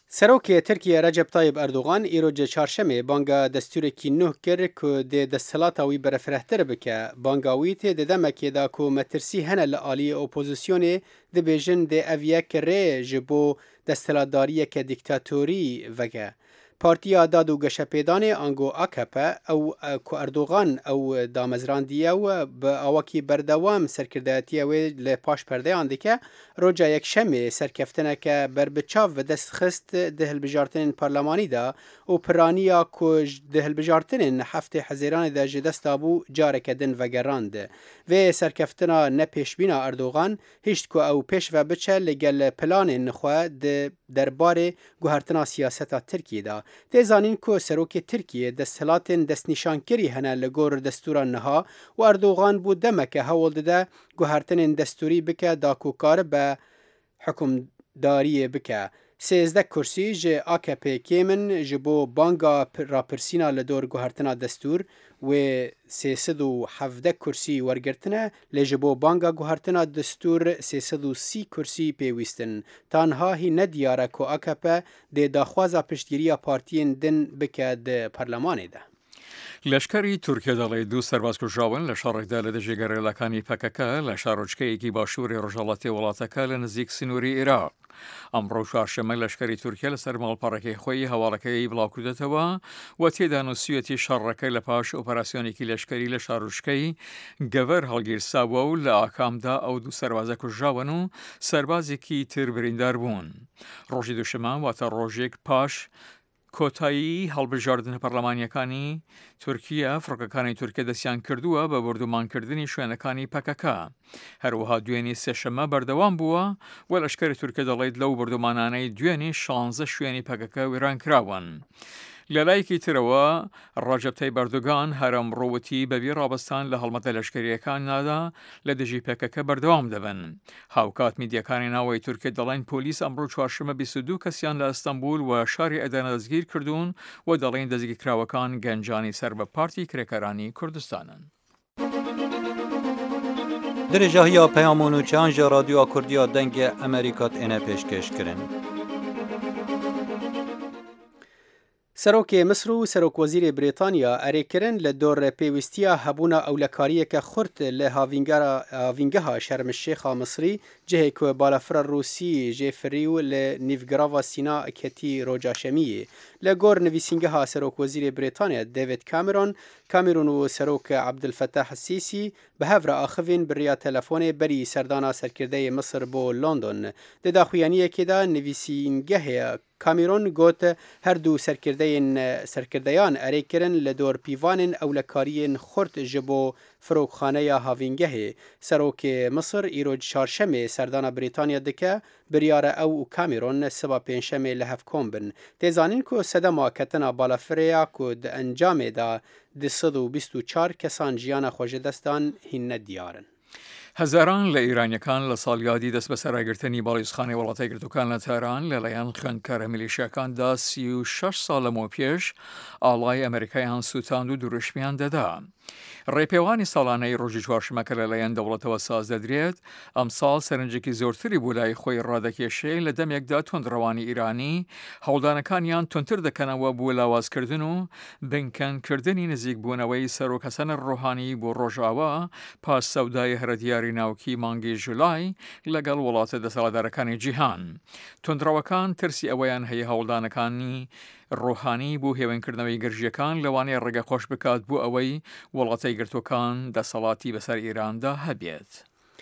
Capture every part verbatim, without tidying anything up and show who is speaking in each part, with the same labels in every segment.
Speaker 1: سروک ترکیه رجب طایب اردوغان ایروج چهارشنبه بانگا دستورکی نو کرد که د دستلاتا وی برفرهتر بکه بانگاوی ته د دمکی دا که مترسی هنه لعالی اپوزیسیونی د بیجن د اویک ری جبو دستلاتداری که دیکتاتوری وگه. پارتیا داد و گشپیدان انگو آکپه او که اردوغان او دامزراندیه و با آواکی بردوام سرکردهاتی و لپاش پرده آنده که روجا یک شمه سرکفتنه که بر بچاو و دست خست دهل بجارتن پارلمانی دا و پرانیا که دهل بجارتن هفت حزیران دا جدست آبو جارک دن و گراند و سرکفتنه نپیشبینا اردوغان هشت که او پیش و بچه لگل پلان نخواه درباره گوهرتنا سیاستا ترکیه دا. تیزانین که سروک ترکیه دستهلاتن دست نشانکری هنه لگور دستوران نها و اردوغان بود دمکه هول ده گوهرتن دستوری بکه دا کوکار به حکم داری بکه. سیزده کرسی جه آکپی کیمن جبو بانگا راپرسینا لدور گوهرتنا دستور و سیصد و هفده کرسی ورگرتنه لجبو بانگا گوهرتنا دستور سیصد و سی کرسی پیویستن. تانها هی ندیاره که آکپی ده داخوازا پشتگیری پارتین دن بکه ده پرلمانه ده.
Speaker 2: لشکری ترکیه دالی دو سرباز کجاون لشارک داله دژگر لکانی پککه لشارچکی کی باشوری رجالاتی ولاتکه لنزیک سنوری عراق. امروز چهارشنبه لشکری ترکیه لسر مالپارکی خویی حوالکی بلاکودتوا و تیدانو سیاتی شرکه لپاش اپراسیونی کی لشکری لشارچکی گور هالگیر ساو لآکام دا او دو سرباز کجاونو سربازی کی تر بریندار بون. روزی دوشنبه و تا روزیک پاش کۆتایی هەڵبژاردنە پەرلەمانیەکانی تورکیا فڕۆکەکانی تورکیا دەستیان کردووە بە بردومانکردنی شوێنەکانی پەکەکە. هەروەها دوێنی سێشەممە بەردەوام بووە و لەشکری تورکیا دەڵێت لەو بردومانانەی دوێنی شانزە شوێنی پەکەکە وێرانکراون. لەلایەکی ترەوە ڕەجەب تایب ئەردۆغان هەرەم ڕۆوەتی بەبێ ڕابستان لە هەڵمەتە لەشکریەکاندا لە دژی پێکەکە بەردەوام دەبن. هاوکات میدیەکانی ناوەی تورکیا دەڵێن پۆلیس ئەمڕۆ چوارشەممە بیست و دوو کەسیان لە ئەستەمبول و شاری ئەدەنە دەستگیر کردوون و دەڵێن دەستگیرکراوەکان گەنجانی سەر بە پارتی کرێکەرانی کوردستانن.
Speaker 3: درێژاهیا پەیامۆن و چیانجا رادیۆ کوردیا دەنگە ئەمریکات ئێنە پێشکەشکردن.
Speaker 1: سروک مصر و سروک وزیر بریتانیا اریکرن لدور پیوستیا هبونا اولکاریه که خورد لهاوینگها شرم الشیخ مصری جهه که بالافر روسی جفریو لنیفگراوا سینا کتی روجا شمیه لگور نویسینگها سروک وزیر بریتانیا دیوید کامرون کامرون و سروک عبدالفتاح السیسی به هفر آخوین بریا تلفون بری سردانا سرکرده مصر بو لندن ده داخویانیه که دا نویسینگه کامرون گوت هر دو سرکردهین سرکردهیان اری کرن لدور پیوان اولکارین خورد جبو فروخانه یا هاوینگه سروک مصر ایروج چهارشنبه سردان بریتانیا دکه بریار او کامرون سبا پنجشنبه لهف کومبن تیزانین کو سدما کتنا بالافریا کو د انجام دا د صد و بیست و چهار کسان جیان خوش دستان هین دیارن.
Speaker 2: هزاران لە ئیرانیەکان لە ساڵیادی دەست بە سەرایگرتنی باڵیزخانەی وڵاتای گرتووەکان لە تاران لەلایەن خوێندکارە میلیشیاکاندا سی و شەش ساڵ لەمەوە پێش ئاڵای ئەمریکایان سوتاند و دوورشمیان دەدا. ڕێپێوانی ساڵانەی ڕۆژی چوارشەممەکە لەلایەن دەوڵەتەوە ساز دەدرێت ئەم ساڵ سەرنجێکی زۆرتری بۆ لای خۆی ڕادەکێشێ لە دەمێکدا تۆندڕەوانی ئیرانی هەوڵدانەکانیان تۆنتر دەکەنەوە بۆ لاوازکردن و بنکەنکردنی نزیکبوونەوەی سەرۆک حەسەن ڕۆحانی بۆ ڕۆژاوا پاش سەودای هەرەدیاری ناوکی مانگی ژولای لەگەڵ وڵاتە دەسەڵاتدارەکانی جیهان. تۆندڕەوەکان ترسی ئەوەیان هەیە هەوڵدانەکانی ڕۆحانی بۆ هێوەنکردنەوەی گەرژیەکان لەوانەیە ڕێگە خۆش بکات بۆ ئەوەی وڵاتەی گرتوەکان دەسەڵاتی بەسەر ئیراندا هەبێت.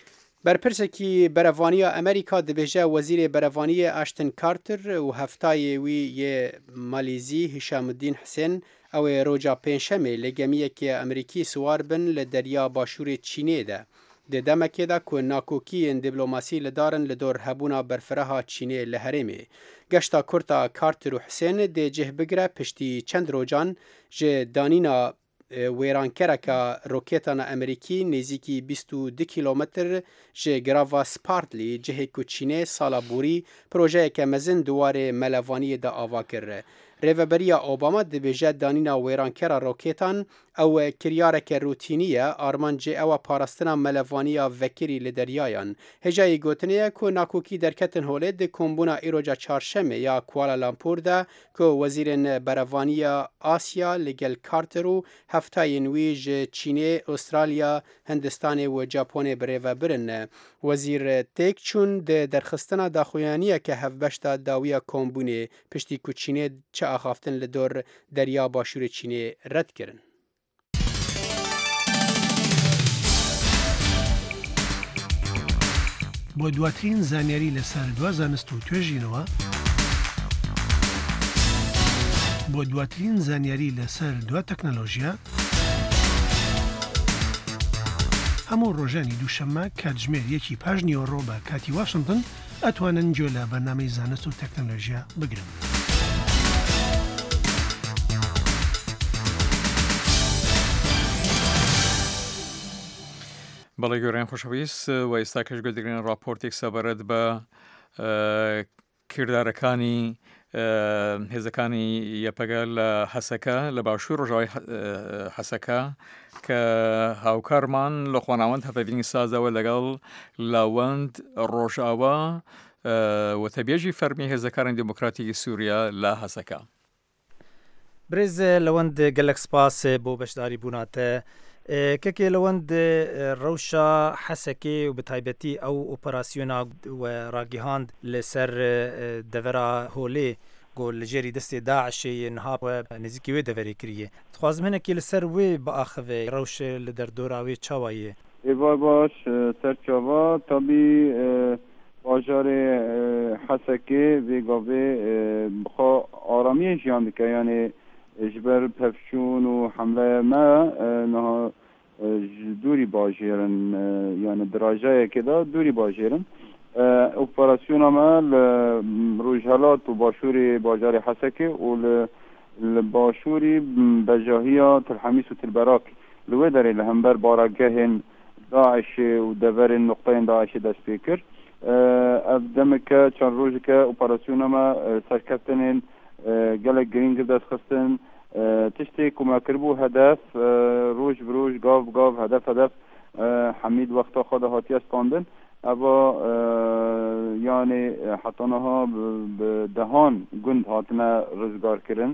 Speaker 1: برپرسکی برەڤانیە ئەمریکا دەبێژە وەزیرێ برەڤانیە ئاشتن کارتر و هەفتایê wî yê مالیزی هیشامدین حسێن ew ê roja pênşemê lê gemiyekê Amerîkî siwar bin li derya başûrê Çînê de. Di demekê de ku nakokiyên dîplomasî li darin li dor hebûna berfiraha Çînê li herêmê. Geşta kurta Carter û Husên dê cih bigire piştî çend rojan ji danîna wêrankereka roketana Amerîkî nêzîkî bîst û du kîlometr ji girava Spartlî cihê ku Çînê sala borî projeyeke mezin duwarê melevaniyê de ava kir. ریوبریا اوباما دبیجه دانینا ویرانکرا روکیتان او کریارک روتینیه آرمانجی او پاراستنا ملوانیا وکری لدریایان. هجای گوتنیه که ناکوکی درکتن هوله ده کمبونا ایروجا چارشمه یا کوالالامپور ده که وزیرن بروانیا آسیا لگل کارترو هفتای نویج چینه، استرالیا، هندستان و ژاپن بریو برن. وزیر تیک چون ده درخستنا داخویانیه که هفبشتا داویا کمبونه پشتی که چینه چه آخافتن لدور دریا باشور چینه رد کرن.
Speaker 4: بۆ دواترین زانیاری لەسەر دوا زانست و توێژینەوە بۆ دواترین زانیاری لەسەر دوا تەکنەلۆژیا هەموو ڕۆژانی دووشەممە کاتژمێر یەکی پاش نیوەڕۆ بە کاتی واشنگتن ئەتوانن گوێ لە بەرنامەی زانست و تەکنەلۆژیا بگرن.
Speaker 2: بەڵێ گەورەیان خۆشەویست و ئێستا کەش گوێدەگرین راپۆرتێک سەبارەت بە کردارەکانی هێزەکانی یەپەگە لە حەسەکە لە باشووری ڕۆژاوای حەسەکە کە هاوکارمان لە خۆناوەند هەفەڤینی سازەوە لەگەڵ لاوەند ڕۆژاوە وتەبێژی فەرمی هێزەکانی دموکراتیکی سووریا لە حەسەکە.
Speaker 5: برێز لەوەند گەلەک سپاس بۆ بەشداری بووناتە. کەکێ لەوەند ڕەوشە حەسەکێ و بەتایبەتی ئەو ئۆپەراسیۆنا و ڕاگەیاند لەسەر دەڤەرا هۆلێ گۆ لەژێری دەستێ داعشێ نها نزیکی وێ دەڤەرێ کریە. دخوازم هەنێکی لەسەر وێ بەئاخەوێ ڕەوشە لە دەردۆراوێ چاوایە.
Speaker 6: ئێوە باش سەرچاوا تابی باژارê حەسەکێ vêgavê bixwe aramiyê jiyan dike yanê ji ber pevçûn û hemleyê me niha ji dûrî bajêrin yani dirajeyekê de dûrî bajêrin. Operasyona me li Rojhilat û başûrê bajarê Hesekê û li başûrî bejahiya Tilhemîs û Tilberak li wê derê li hember baragehên Daişê û deverên noqteyên Daişê dest pê kir. Ev demeke çend rojeke operasyona me serkeftinên gelek girîng dest xistin tiştê ku me kiribû hedef roj bi roj gav bi gav hedef hedef hemîd wexta xwe de hatiye standin eva yani heta niha bi dehan gund hatine rizgar kirin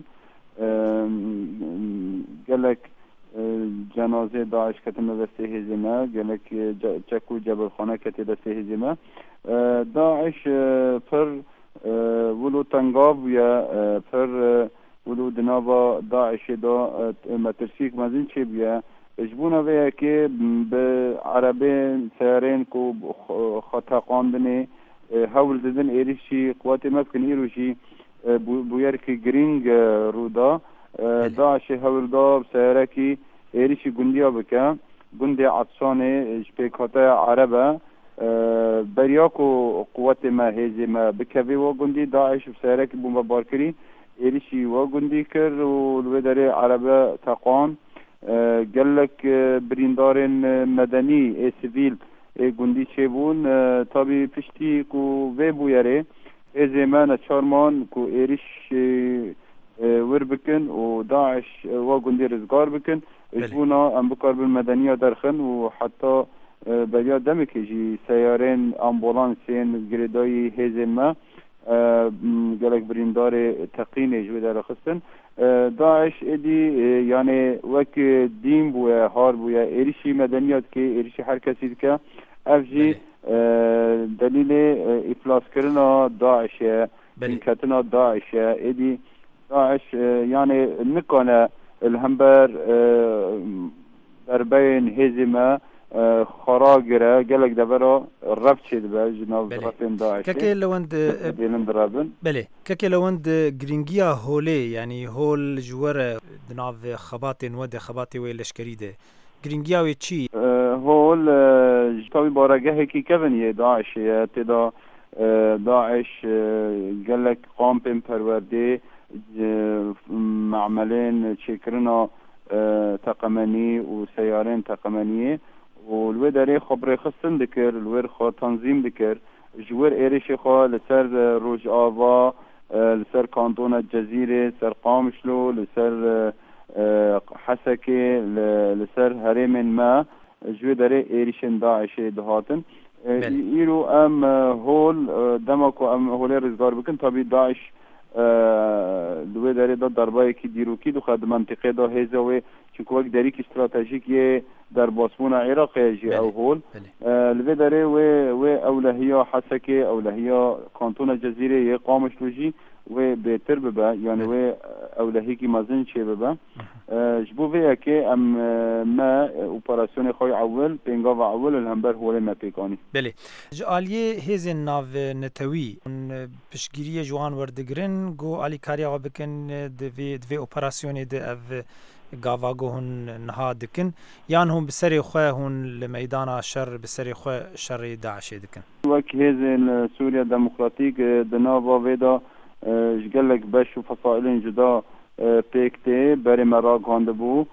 Speaker 6: gelek cenazê Daeş ketine destê hêzê me gelek çek û cebelxane ketê destê hêzê me Daeş pir ولو تنگاو یا پر ولو دنابا داعشی دا مترسیک مزین چی بیا اجبونا ویا که به عربی سیارین کو خطا قاندنی حول دادن ایریشی قوات مفکن ایروشی بویر که گرینگ رودا داعشی حول دا سیاره که ایریشی گندیا بکه گندی عطسانه جپیک خطا عربه بریاکو قوت ما هیزی ما بکوی و گندی داعش بسیاره که بوم بار کری ایریشی و گندی کر و الوداره عربه تقان گلک بریندارن مدنی ای سیویل ای گندی چه بون تابی پشتی کو وی بویره ای زمان چارمان کو ایریش ور بکن و داعش و گندی رزگار بکن اجبونا ام بکار بالمدنی درخن و حتی بیا دمکی جی سیارین امبولانسین گریدای هیزن ما گلک بریندار تقین جوی در خستن داعش ادی یعنی وک دین بویا هار بویا ایریشی مدنیات که ایریشی هر کسی که افجی دلیل افلاس کردن داعش انکتنا داعش ادی داعش یعنی نکنه الهمبر دربین هزیمه خراجره جلك دبرة الرفش دبا جناب رفين داعش
Speaker 5: كاكي لوند
Speaker 6: دينن درابن
Speaker 5: بله كاكي لوند جرينجيا هولي يعني هول جوار دناف خباطين ود خباطي ويلشكري ده جرينجيا ويتشي
Speaker 6: هول جتابي بارجه كي كفن داعش تدا داعش جلك قام بين پروردي معملين شكرنا تقمني وسيارين تقمنيه والوی داره خبر خستن دکر الوی خو تنظیم دکر جوار ایرش خو لسر روج آوا لسر کانتون الجزیره سر قامشلو لسر حسکه لسر هرم ما جو داره ایریشن داعش دهاتن ایرو ام هول دماکو ام هول رزگار بکن تابی داعش دوی داره دا دربای کی دیروکی دو خد منطقه دا هزاوی چونکه وقت داری که استراتژیک یه در باسمون عراق جی او هول لوی داره و و اولهیا حسکه اولهیا کانتون جزیره یه قامش لوجی و بهتر ببا یعنی و اولهی کی مازن چه ببا جبو وی که ام ما اپراسیون خوی اول پنگا و اول الهمبر هول ما پیکانی
Speaker 5: بله جالیه هز ناو نتوی پشگیری جوان وردگرن گو علی کاریا بکن دوی دوی اپراسیون د اف گاواگو هن نها دکن یان هم بسری خواه هن لمیدان شر بسری خواه شر داعش دکن
Speaker 6: وک هز سوریا دموکراتیک دنا و ویدا جگلک بش و فصائل جدا پیکته بری مراغ هنده بو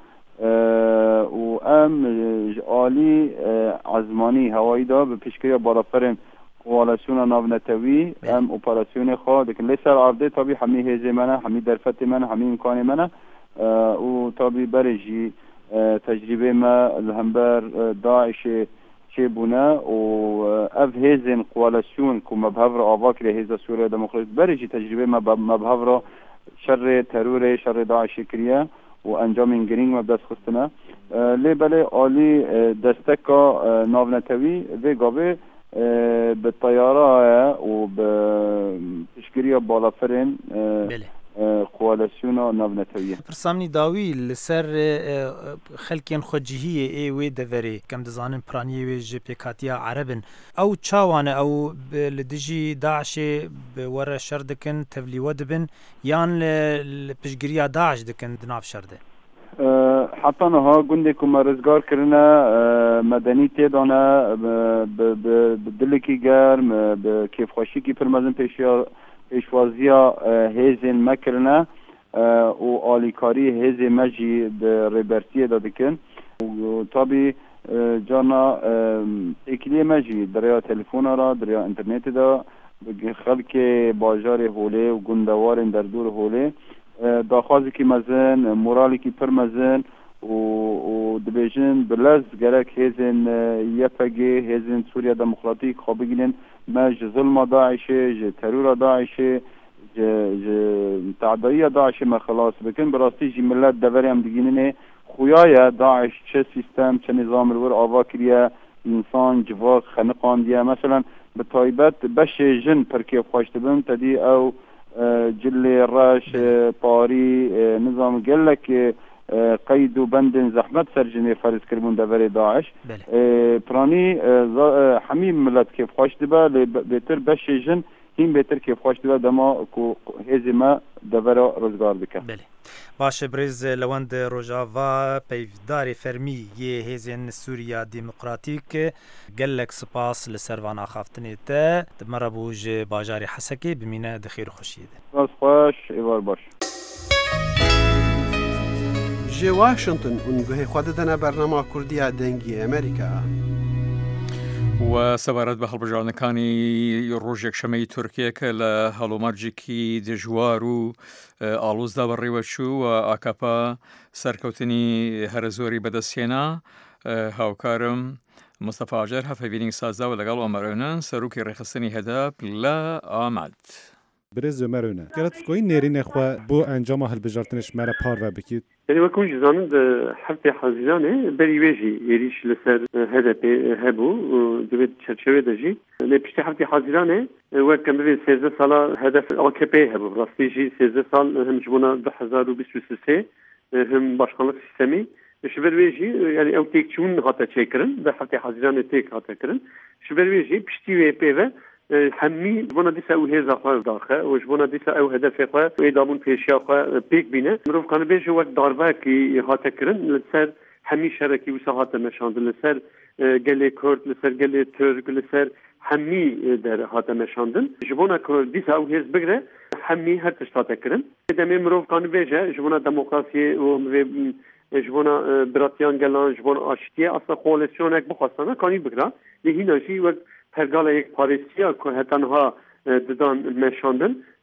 Speaker 6: و ام آلی عزمانی هوایی دا به پیشگیری بالافرین کوالاسیون ناو نتوی ام اپراسیون خواه دکن لیسر عرده تابی همی هزه منه همی درفت منه همی امکان منه و تابی برجی تجربه ما الهمبر داعش چه بونه و اف هزن کوالاسیون که مبهور آواک له هزا سوریه دموکراسی برجی تجربه ما مبهور شر ترور شر داعش کریه و انجام انگرینگ مبدست خستنه لی بله آلی دستکا ناونتوی و گاوه به طیاره و به تشکیری بالافرین کوالاسیون ناونتویه
Speaker 5: پرسامنی داوی لسر خلکین خودجهیه ای وی دوری کم دزانن پرانی وی جپیکاتیا عربن او چاوانه او لدجی داعش بور شر دکن تبلیو دبن یان لپشگیریا داعش دکن دناف شرده
Speaker 6: حتی نها گنده که مرزگار کرنه مدنی تیدانه بدلکی گرم به کیف خوشی کی پرمزن پیشیا پیشوازیا هیزن مکرنه و آلیکاری هیز مجی به ریبرتی دادکن و تابی جانا اکلی مجی دریا تلفون را دریا انترنت دا خلق باجار هوله و گندوار در دور هوله داخوازی که مزن مورالی که پر مزن و دبیجن بلز گرک هیزن یپگی هیزن سوریا دموکراتیک خواب بگیرن ما ظلم داعش ترور داعش تعدایی داعش ما خلاص بکن براستی جی ملت دوری هم دیگینه خویای داعش چه سیستم چه نظام الور آوا کریه انسان جواق خنقان دیه مثلا به طایبت بش جن پرکیف خواشت بم تدی او جل راش پاری نظام گلک قید و بند زحمت سرجنی فرض کردن دوری داعش پرانی همین ملت کیف خوش دبا بهتر بش جن این بهتر کیف خوش دبا دما کو هزما دوره روزگار بکه
Speaker 5: بله باشه برز لوند روجاوا پیفدار فرمی یه هزین سوریا دموکراتیک گلک سپاس لسروان خافتنی ته مربوج باجاری حسکی بمینه دخیر خوشیده
Speaker 6: باش خوش ایوار باش
Speaker 7: جي واشنطن ونگوه خودتنا برنامه كردية دنگي أمريكا
Speaker 2: و سەبارەت بە هەڵبژاردنەکانی ڕۆژێک شەمەی تورکیە کە لە هەڵومەرجێکی دژوار و ئاڵۆزدا بەڕێوەچوو و ئاکاپا سەرکەوتنی هەرە زۆری بەدەستهێنا هاوکارم مستەفا ئاژەر هەفەبینی سازا و لەگەڵ ئۆمەرۆنان سەرۆکی ڕێخستنی هەدەپ لە ئاماد
Speaker 8: برز مرونه گرت کوی نرین خو بو انجام هەڵبژاردنش مرا پارو بکید
Speaker 9: يعني وكون جزانن حرف حزيزانه بريوجي يريش لسر هذا هبو دبت شرشوي دجي لبشتي حرف حزيزانه وكان بين سيزده سال هدف اكبي هبو راستيجي سيزده سال هم جبونا ألفين وثلاثة وثلاثين هم باشخانlık sistemi شبرويجي يعني او تيكشون هاتا تشيكرن بحرف حزيزانه تيك هاتا كرن شبرويجي بشتي وي بي همي جبونا ديسا او هزا خواه داخل و جبونا ديسا او هدف خواه و ایدامون پیشیا خواه پیک بینه مروف کانه بیجه وقت داربه که هاته کرن لسر همي شركي وسا هاته مشاند لسر گلی کرد لسر گلی ترک لسر همي در هاته مشاندن جبونا که ديسا او هز بگره همي هر تشتاته کرن دمی مروف کانه بیجه جبونا دموکراسی و جبونا براتیان گلان جبونا آشتیه اصلا کوالسیونک بخواستانه کانی بگره لهینا جی وقت پرگال یک پاریسیا که تنها ددان مشاندن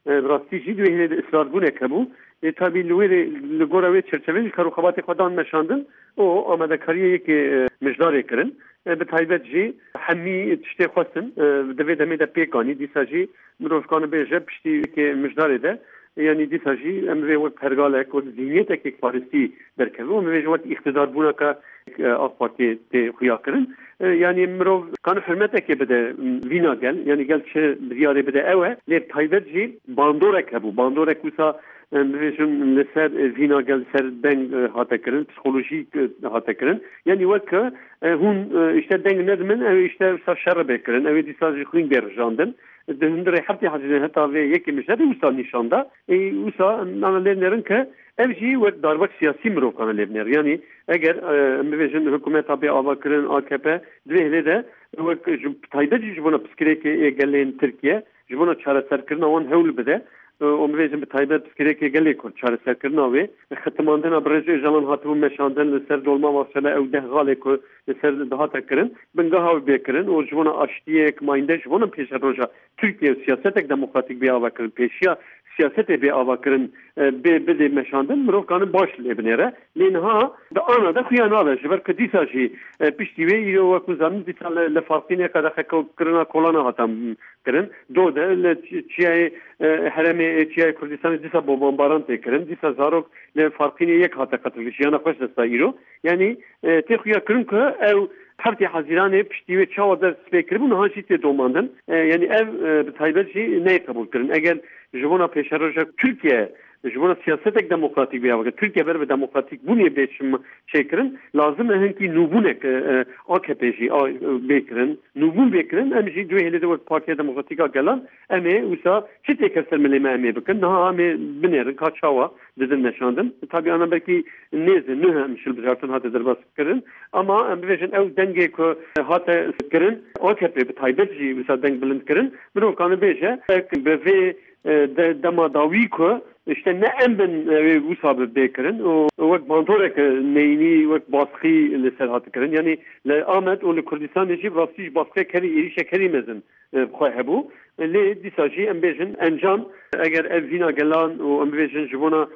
Speaker 9: راستی جی دوی هلی اصرار بونه کبو تابی لوی لگوراوی چرچوی کاروخابات خودان مشاندن و آماده کاری یک مجدار کرن به تایبت جی همی تشتی خواستن دوی دمی دا پیکانی دیسا جی مروفکان بیجه پشتی که مجدار ده یعنی دیسا جی امروی وقت پرگالک و ذهنیت که پارستی درکه و امروی وقت اقتدار بونه که آق پارتی تی خویا کرن یعنی مروف کان حرمت که بده وینا گل یعنی گل چه بیاره بده اوه لی تایبت جی باندورک هبو باندورک وسا نویشون لسر وینا گل سر دنگ هاته کرن پسیکولوژیک هاته کرن یعنی وقت هون işte دنگ ندمن او işte شر بکرن او دیساجی خوین برجاندن دهندره حتی حاجه hatta ve yekimişler usta nişanda e usta analerlerin ki evci ve darbak siyasi mrokan alevler yani eğer mevcut hükümet abi avakırın A K P dvehli de ve taydacı jibona psikreke gelen Türkiye jibona çareser kırna on hewl bide و مریزم به تایبت بسکره که گلی کرد چاره سر کرناوی ختماندن ابرزی جلان هاتو مشاندن لسر دولما واصله او ده غاله که لسر دهات کرن بنگاه ها بکرن و جوانا اشتیه کماینده جوانا پیش روژا ترکیه سیاست دموکراتیک بی آوا کرن پیشیا سیاست بی آوا کرن بده مشاندن مروف کانن باش لبنره لینها ده آنا ده خیانا ده جبر که دیسا جی پشتیوی ایرو وکو زمین دیسا لفارقینه که ده خکو کرنا کولانا هاتم کرن دو ده چیه حرم چیه کردستان دیسا با بمباران تکرن دیسا زارو لفارقینه یک هاته قتلش یانا خوش دستا ایرو یعنی تخویا کرن که او هفته حزیرانه پشتیوی چاو در سپیکر بون هاشی تی دوماندن یعنی او به تایبت جی نه قبول کرن اگر جوانا پیشروژا ترکیه جوانا سیاست دموکراتیک بیا وقت ترکیه بر به دموکراتیک بونی بیشم چیکرن لازم هنکی نوبونک A K P جی بیکرن نوبون بیکرن ام جی دوی هلی دوت پارتی دموکراتیکا گلان امی وسا چی تکسر ملی ما امی بکن نه امی بنیرن کاچاوا ددن نشاندن tabii ana belki neze ne hemşil bijartın hatta derbas kırın ama em bejin ev denge ko hatta kırın A K P taybet jî wisa deng bilind kırın bunu kanı beje be de dema dawi ko işte ne em ben wisa be bekirin o vak bandorek neyni vak baskı le serhat kırın yani le Ahmet o le Kurdistan jî rastî baskı keri erişe kerimezin xwehebu le disaji em bejin encam eğer ev vina gelan o em bejin jibona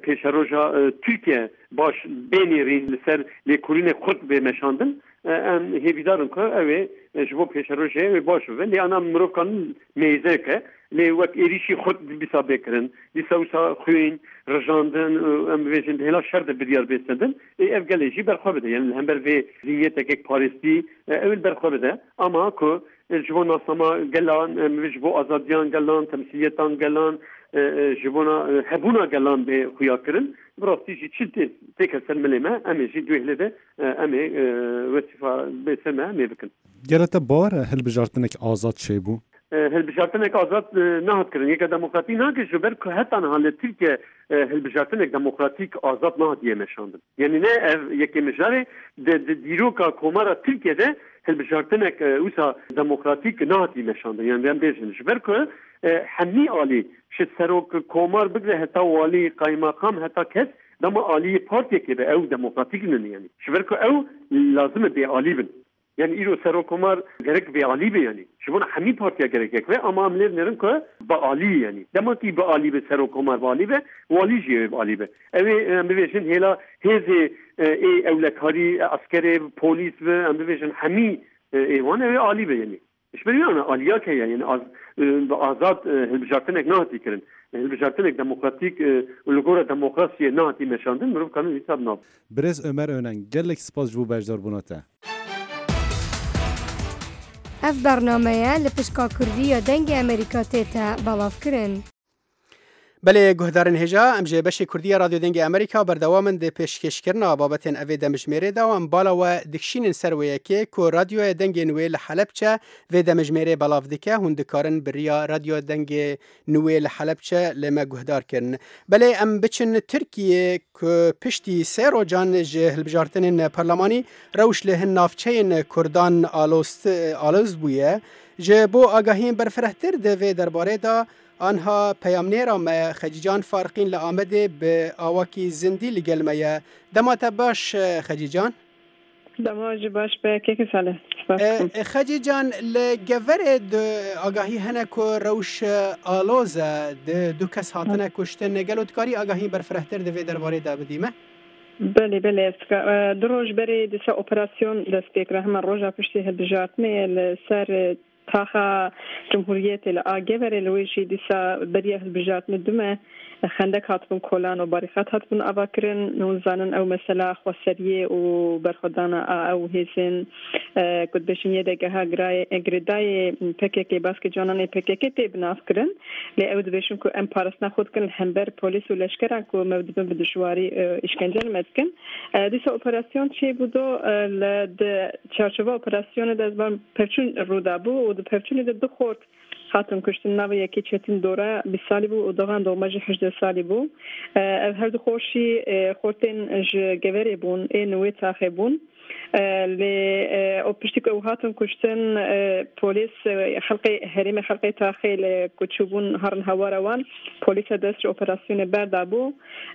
Speaker 9: پیشروجا ترکیه باش بینیرین لسر لیکولین خود به مشاندن ام هیویدارم که اوه جبو پیشروجه و باشه و لی آنا مروکان میزه که لی وقت ایریشی خود بیسا بکرن لیسا وسا خوین رجاندن ام بیشن هلا شرد بیار بیستندن اف گلیجی برخواه بده یعنی هم بر وی زینیت اک پاریستی اول برخواه بده اما که جبو ناسما گلان جبو آزادیان گلان تمثیلیتان گلان جبونا هبونا گلان به خویا کرن براستی جی چیت تکسر ملما امی جی دوهله ده امی وصفه بسمه امی بکن
Speaker 8: گرته بار هل بجارتنک آزاد چه بو
Speaker 9: هل بجارتنک آزاد نهاد کرن یک دموکراتی نه که جبر که حتی حال ترکیه هل بجارتنک دموکراتیک آزاد نهاد یه مشاندن یعنی نه یک مجاره دیرو که کومارا ترکیه ده هل بجارتنک وسا دموکراتیک نهاد یه مشاندن یعنی هم بیشن جبر که حمی عالی شد سروک کومار بگره حتی والی قایماقام حتی کس دما عالی پارتی که به او دموکراتیک ننی یعنی شبر که او لازم به عالی بن یعنی ایرو سروک کومار گرک به عالی به یعنی شبون حمی پارتی گرک یک و اما املیر نرن که با عالی یعنی دما کی با عالی به سروک کومار با عالی به والی جیه با عالی به اوی امبیشن هلا هزی ای اولکاری عسکری پلیس و امبیشن حمی ایوان اوی عالی به یعنی اشبریانا عالیا که یعنی از آزاد هلبجارتنک نهاتی کرن هلبجارتنک دموکراتیک ولگور دموکراسی نهاتی مشاندن مروف کانون حساب ناب
Speaker 8: برز عمر önən گلک سپاس جو بجدار بوناته
Speaker 10: اف برنامه لپشکا کردی دنگ امریکا تیتا بلاف کرن
Speaker 1: بله گهدارن هجا امجه بشی کردی رادیو دنگ امریکا بردوامن ده پیشکشکرنا بابتن اوی دمجمره دا و ام بالا و دکشین سرویه که که رادیو دنگ نوی لحلبچه و دمجمره بلاف دکه هندکارن بریا رادیو دنگ نوی لحلبچه لما گهدار کرن بله ام بچن ترکیه که پشتی سه رو جان جهل بجارتن پارلمانی روش لهن نافچین کردان آلوست آلوز بویه جه بو آگاهین برفرهتر ده و درباره دا آنها پیامنیرا ما خجیجان فارقین لآمده به آواکی زندی لگلمه دمات باش خجیجان؟
Speaker 11: دماج باش به که ساله
Speaker 1: خجی جان لگور آگاهی هنه که روش آلوزه دو کس هاتنه کشتن گلوت کاری آگاهی برفرهتر دوی درباره دا بدیمه؟
Speaker 11: بله بله دروج بری دسا اپراسیون دست بکره همه روژا پشتی هلبجاتنه لسر تاخا جمهوریت الآگه وره لویشی دسا بریه هلبجاتنه دومه خندق هاتبون کلان و باریخات هاتبون آوا کرن نوزانن او مثلا خواسریه و برخودان او هیسن کد بشین یه دگه ها گردای پکیکی باسک جانان پکیکی تیب ناف کرن لی او دبشون که ام پارسنا خود کن همبر پولیس و لشکران که مودبن بدشواری اشکنجل مدکن دیسا اپراسیون چی بودو لد چارچوبه اپراسیون دزبان پرچون رودا بو و د پرچون د خورد هاتن کشتن ناوی یکی چتین دوره بیست سالی بو و دوغان دوماجی هجده سالی بو هر دو خوشی خورتین ج گوری بون این نوی تاخی بون لی او پشتی که او هاتن کشتن پولیس خلقی هریم خلقی تاخی لکچوبون هرن هوا روان پولیس دست اپراسیون بردابو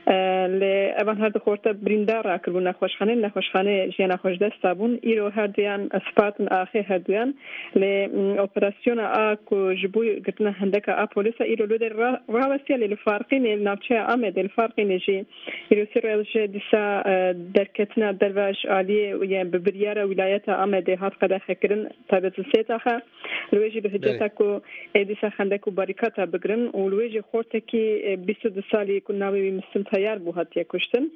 Speaker 11: لی اوان هر دو خورتا بریندار را کربون نخوشخانه نخوشخانه جی نخوش دست بون ایرو هر دیان اسپاتن آخی هر دیان لی اپراسیون آ که جبوی گرتنا هندک آ پولیس ایرو لود راوستی لی الفارقین نابچه آمد الفارقین جی ایرو سر جی دیسا درکتنا درواج آلیه و ببریار ولایت آمده هات قد خکرن تابت سیتاخه لویجی به هجتا کو ادیسا خندک و باریکاتا بگرن و لویجی خورته کی بیست و دو سالی کو ناوی مسلم تیار بو هاتیه کشتن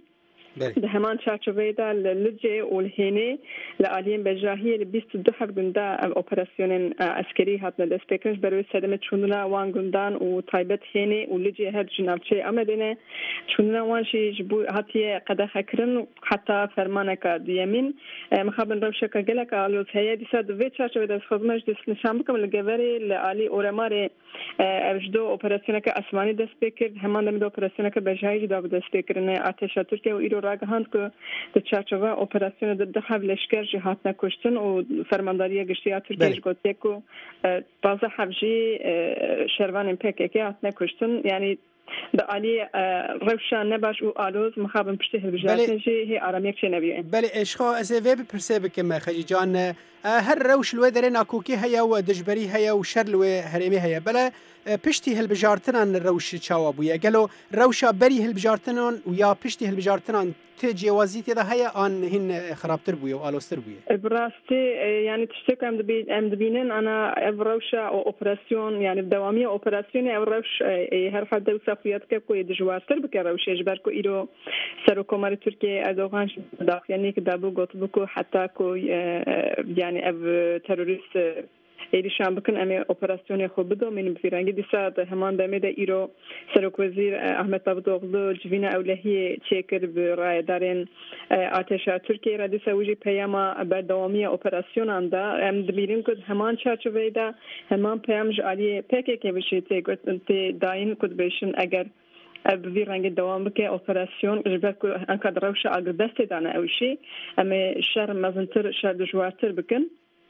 Speaker 11: ده همان چارچوبه دا لجه و الهینه لعالیم بجاهی بیست و دو حق گنده اپراسیون عسکری هاتنا دست بکنش بروی سدمت چوندنا وان گندان و تایبت هینه و لجه هر جنابچه آمدنه چوندنا وانشی جبو هاتیه قده خکرن حتی فرمانه که دیمین مخابن روشه که گلک آلوز هیه دیسا دوی چارچوبه دست خزمش دست نشان بکم لگوری لعالی اورمار اجدو اپراسیون که اسمانی دست بکرد همان دمید اپراسیون که بجاهی جدا دست بکرنه آتش ترکیه و ایرو راگهاند که در چارچوبه اپراسیون در دخل لشکر جهات نکشتن و فرمانداری گشتی ترکیه گوته که بازه حفجی شروان پک که هات نکشتن یعنی در عالی روشان نباش و آلوز مخابن پشته هلبجات نجی هی آرامیک چه نبیه
Speaker 1: بله اشخا از وی بپرسه بکم خجی جان هر روش لوی داره ناکوکی هیا و دجبری هیا و شر لوی هرمی هیا بله پشتی هلبجارتنان روش چاوا بویه گلو روشا بری هلبجارتنان و یا پشتی هلبجارتنان ته جوازی ته هیا آن هن خرابتر بویه و آلوستر بویه
Speaker 11: براستی یعنی تشتک ام دبی ام دبینن انا روشا او اپراسیون یعنی دوامی اپراسیون او روش هر حد وسافیات که کوی دجوارتر بکه روش اجبار کو ایرو سر حکومت ترکیه اردوغان داخلی که دابو گوت بکو حتی کو یعنی او تروریست ایریشان بکن امی اپراسیون خوب بدو من بفیرانگی دیسا همان دمید ایرو سرک وزیر احمد داوودوغلو جوین اولهی چیکر به رای دارن آتش ترکیه را دیسا وجی پیاما بردوامی اپراسیون اندا ام دبیریم کد همان چارچوبه دا همان پیام جالی پکی که بشه تی داین کد بشن اگر بوی رنگ دوام بکه اپراسیون جبر کو انکا دروش اگر دست دانه اوشی امی شر مزنتر شر دجوارتر بکن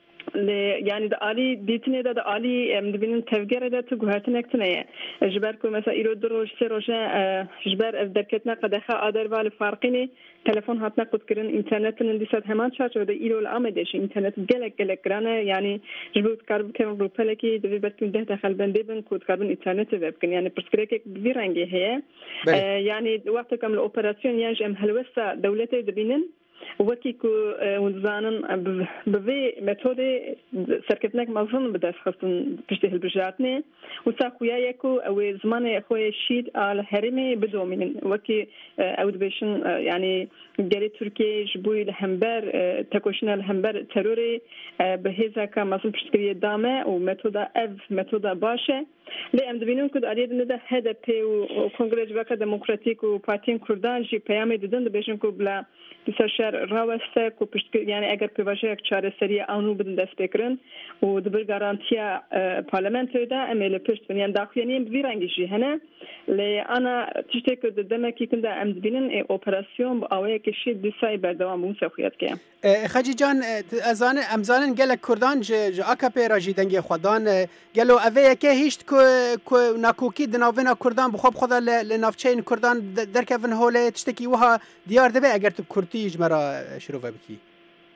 Speaker 11: يعني ده عالي ديتني ده ده عالي مدبين تفجير ده تجهرتن اكتناية جبركم مثلا إيرو دروج سروجا جبر دركتنا قد خا أدر بالفارقيني تلفون هاتنا قد كرن إنترنت نديسات همان شاش وده إيرو العمدش إنترنت جلك جلك رانه يعني جبوت كارب كم روبلكي ده بتكون ده دخل بندبن كود كاربن إنترنت ويبكن يعني برسكريك بفيرانجي هي يعني وقت كم الأوبراسيون ينج أم هلوسة دولته دبينن وقتی که وزانن به متد سرکتنک مازن بدست خستن پشته هلبجاتنه و ساخویه کو او زمان خوی شید آل هرمی بدومین وقتی اود بشن یعنی گری ترکیه جبوی لهمبر تکوشن لهمبر تروری به هزا که مازن پشتگیری دامه و متد اف متد باشه لی ام دبینون که آریاد نده هدپی و کنگره وقت دموکراتیک و پارتین کردان جی پیامی دیدن دبیشن که بلا دیساشر راوسته که پشت یعنی اگر پیواژه یک چاره سری آنو بدن دست بکرن و دبر گارانتیا پارلمانت ده امیل پشت یعنی داخلینیم بیرانگیشی هنه لی آنا تشتی که دم کی کنده ام دبینن اپراسیون با آوای کشی دیسای بردوام اون سخیات که
Speaker 1: خجی جان ازان امزان گل کردان ج آکاپی راجی دنگی خودان گلو اوه که هیچ کو ناکوکی دناوینا کردان بخوب خدا لنافچین کردان درکفن هوله تشتکی وها دیار دبی اگر تو کردی جمرا شروع بکی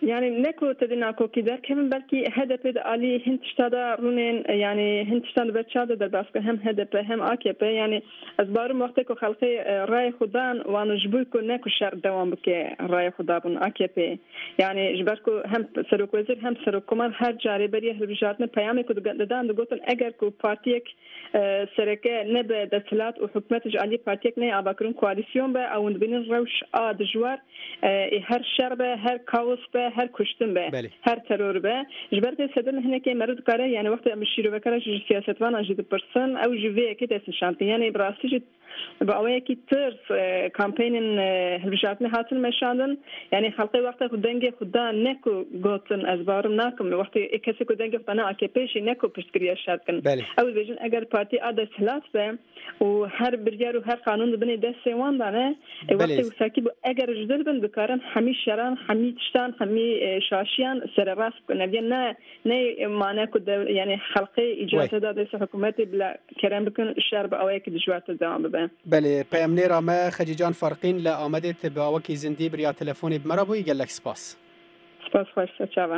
Speaker 11: يعني نكو تدنا كوكي در كم بلكي هدف علي هند شتادا رونين يعني هند شتادا بتشادا در بس هم هدف هم آكيب يعني أزبار وقتك وخلقي رأي خدان وانجبوكو نكو شر دوام بك رأي خدابون آكيب يعني جبركو هم سروك وزير هم سروك كمان هر جاري بريه البجارتنا بيامي كود دان دقوتن أجر كو بارتيك سركة نب دستلات وحكومة علي بارتيك نه أباكرون كواليسيون با أو نبين روش آد جوار هر شر به هر كاوس به هر کشتن به بله. هر ترور به جبرت سدن هنا که مرد کاره یعنی وقتی مشیرو بکره سیاستوان اجد پرسن او جوی کی دست شانتی یعنی براستش با اوی کی ترس کمپین هلبجاتنی هاتن مشاندن یعنی خلقی وقتی خودنگی خدا نکو گوتن از بارم ناکم وقتی کسی خودنگی خدانا اکیپیشی نکو پشتگیری شدکن
Speaker 1: بله.
Speaker 11: او بیشتر اگر پارتی عادت سلات به و هر برجار و هر قانون بنی دست وان دانه وقتی وساکی اگر جدل بن بکارن همی شران همی تشتان همی شاشیان سر راس کنه نه نه معنی کد یعنی خلقی اجازه داده حکومت بلا کرم بکن شرب اوی که دجوات دوام ببن
Speaker 1: بله پیامنێرا me خەجیجان فەرقین لە ئامادێت باوەکی زیندی بریا تەلەفۆنی بمەرە بووی گەلەک سپاس
Speaker 11: سپاس خۆش چاوە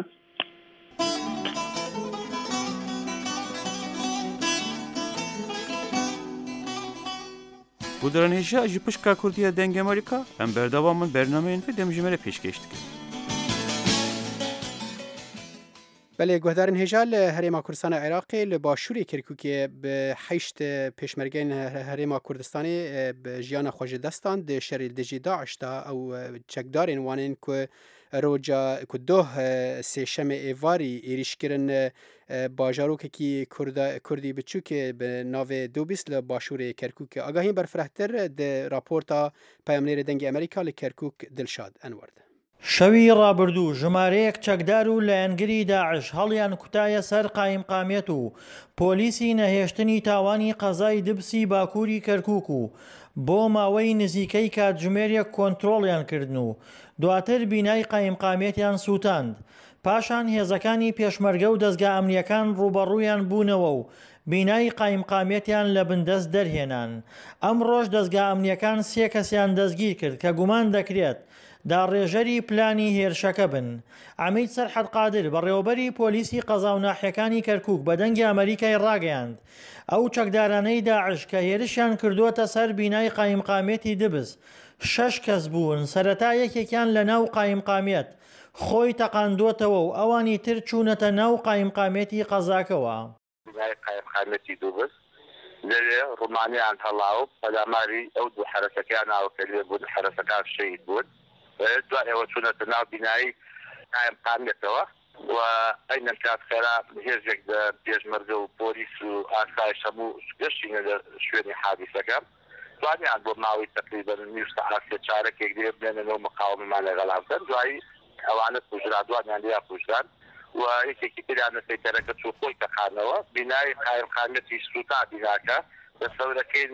Speaker 3: Bu dönemde ji pişka Kurdiya deng Amerika em berdewamın bernameyên ve demjimere pêşkêş dikin.
Speaker 1: بله گهدارن هجال هرما کردستان عراقی ل باشوری کرکوکی به هشت پیشمرگین هرما کردستانی به جیان خوش دستان د شریل دجی داعش تا او چکدارین وانین که روجا که دو سه شم ایواری ایریشکرن باجاروک کی کرد کردی بچو که به ناو دو بیست ل باشور کرکوک آگاهی برفرهتر د راپورتا پیامنیر دنگ امریکا ل کرکوک دلشاد انورد
Speaker 12: شەوی ڕابردوو ژمارەیەک چەکدار و لایەنگری داعش هەڵیان کوتایە سەر قایمقامیەت و پۆلیسی نەهێشتنی تاوانی قەزای دبسی باکووری کەرکووک و بۆ ماوەی نزیکەی کاتژمێرێک کۆنتڕۆڵیان کردن و دواتر بینای قایمقامیەتیان سووتاند. پاشان هێزەکانی پێشمەرگە و دەستگا ئەمنیەکان ڕوبەڕوویان بوونەوە و بینای قایمقامیەتیان لە بندەست دەرهێنان. ئەم ڕۆژ دەستگا ئەمنیەکان سێ کەسیان دەستگیر کرد کە گومان دەکرێت داڕێژەری پلانی هێرشەکە بن. عەمید سەرحەد قادر بەڕێوەبەری پۆلیسی قەزا و ناحیەکانی کەرکووک بە دەنگی ئەمریکای ڕاگەیاند ئەو چەکدارانەی داعش کە هێرشیان کردووەتە سەر بینای قایمقامێتی دبس شەش کەس بوون. سەرەتا یەکێکیان لە ناو قایمقامێت خۆی تەقاندووەتەوە و ئەوانی تر چوونەتە ناو قایمقامێتی قەزاکەوە.
Speaker 13: بینای قایمقامێتی دبس لەوێ ڕۆمانیان هەڵاو پەلاماری ئەو دوو حرەسەکان ناوکە لێ بوون حرەسەکان شەهید بوون دوای ئەوە چوونەتە ناو بینایی قایمقامێتەوە و ئەینە کات خێرا هێزێک لە پێشمەرگە و پۆلیس و ئاسایش هەموو گەشتینە لە شوێنی حادیسەکە دوانیان بۆ ماوەی تقریبەن نیو سەعات سێ چارەکێک دێ بێنەوە مقاومەمان لەگەڵا بکەن دوایی ئەوانە کوژرا دوانیان لیا کوژران و یەکێکی تریان سەیتەرەکە چوو خۆی تەقانەوە بینایی قایمقامێتی سوتا بیناکە لە سەورەکەی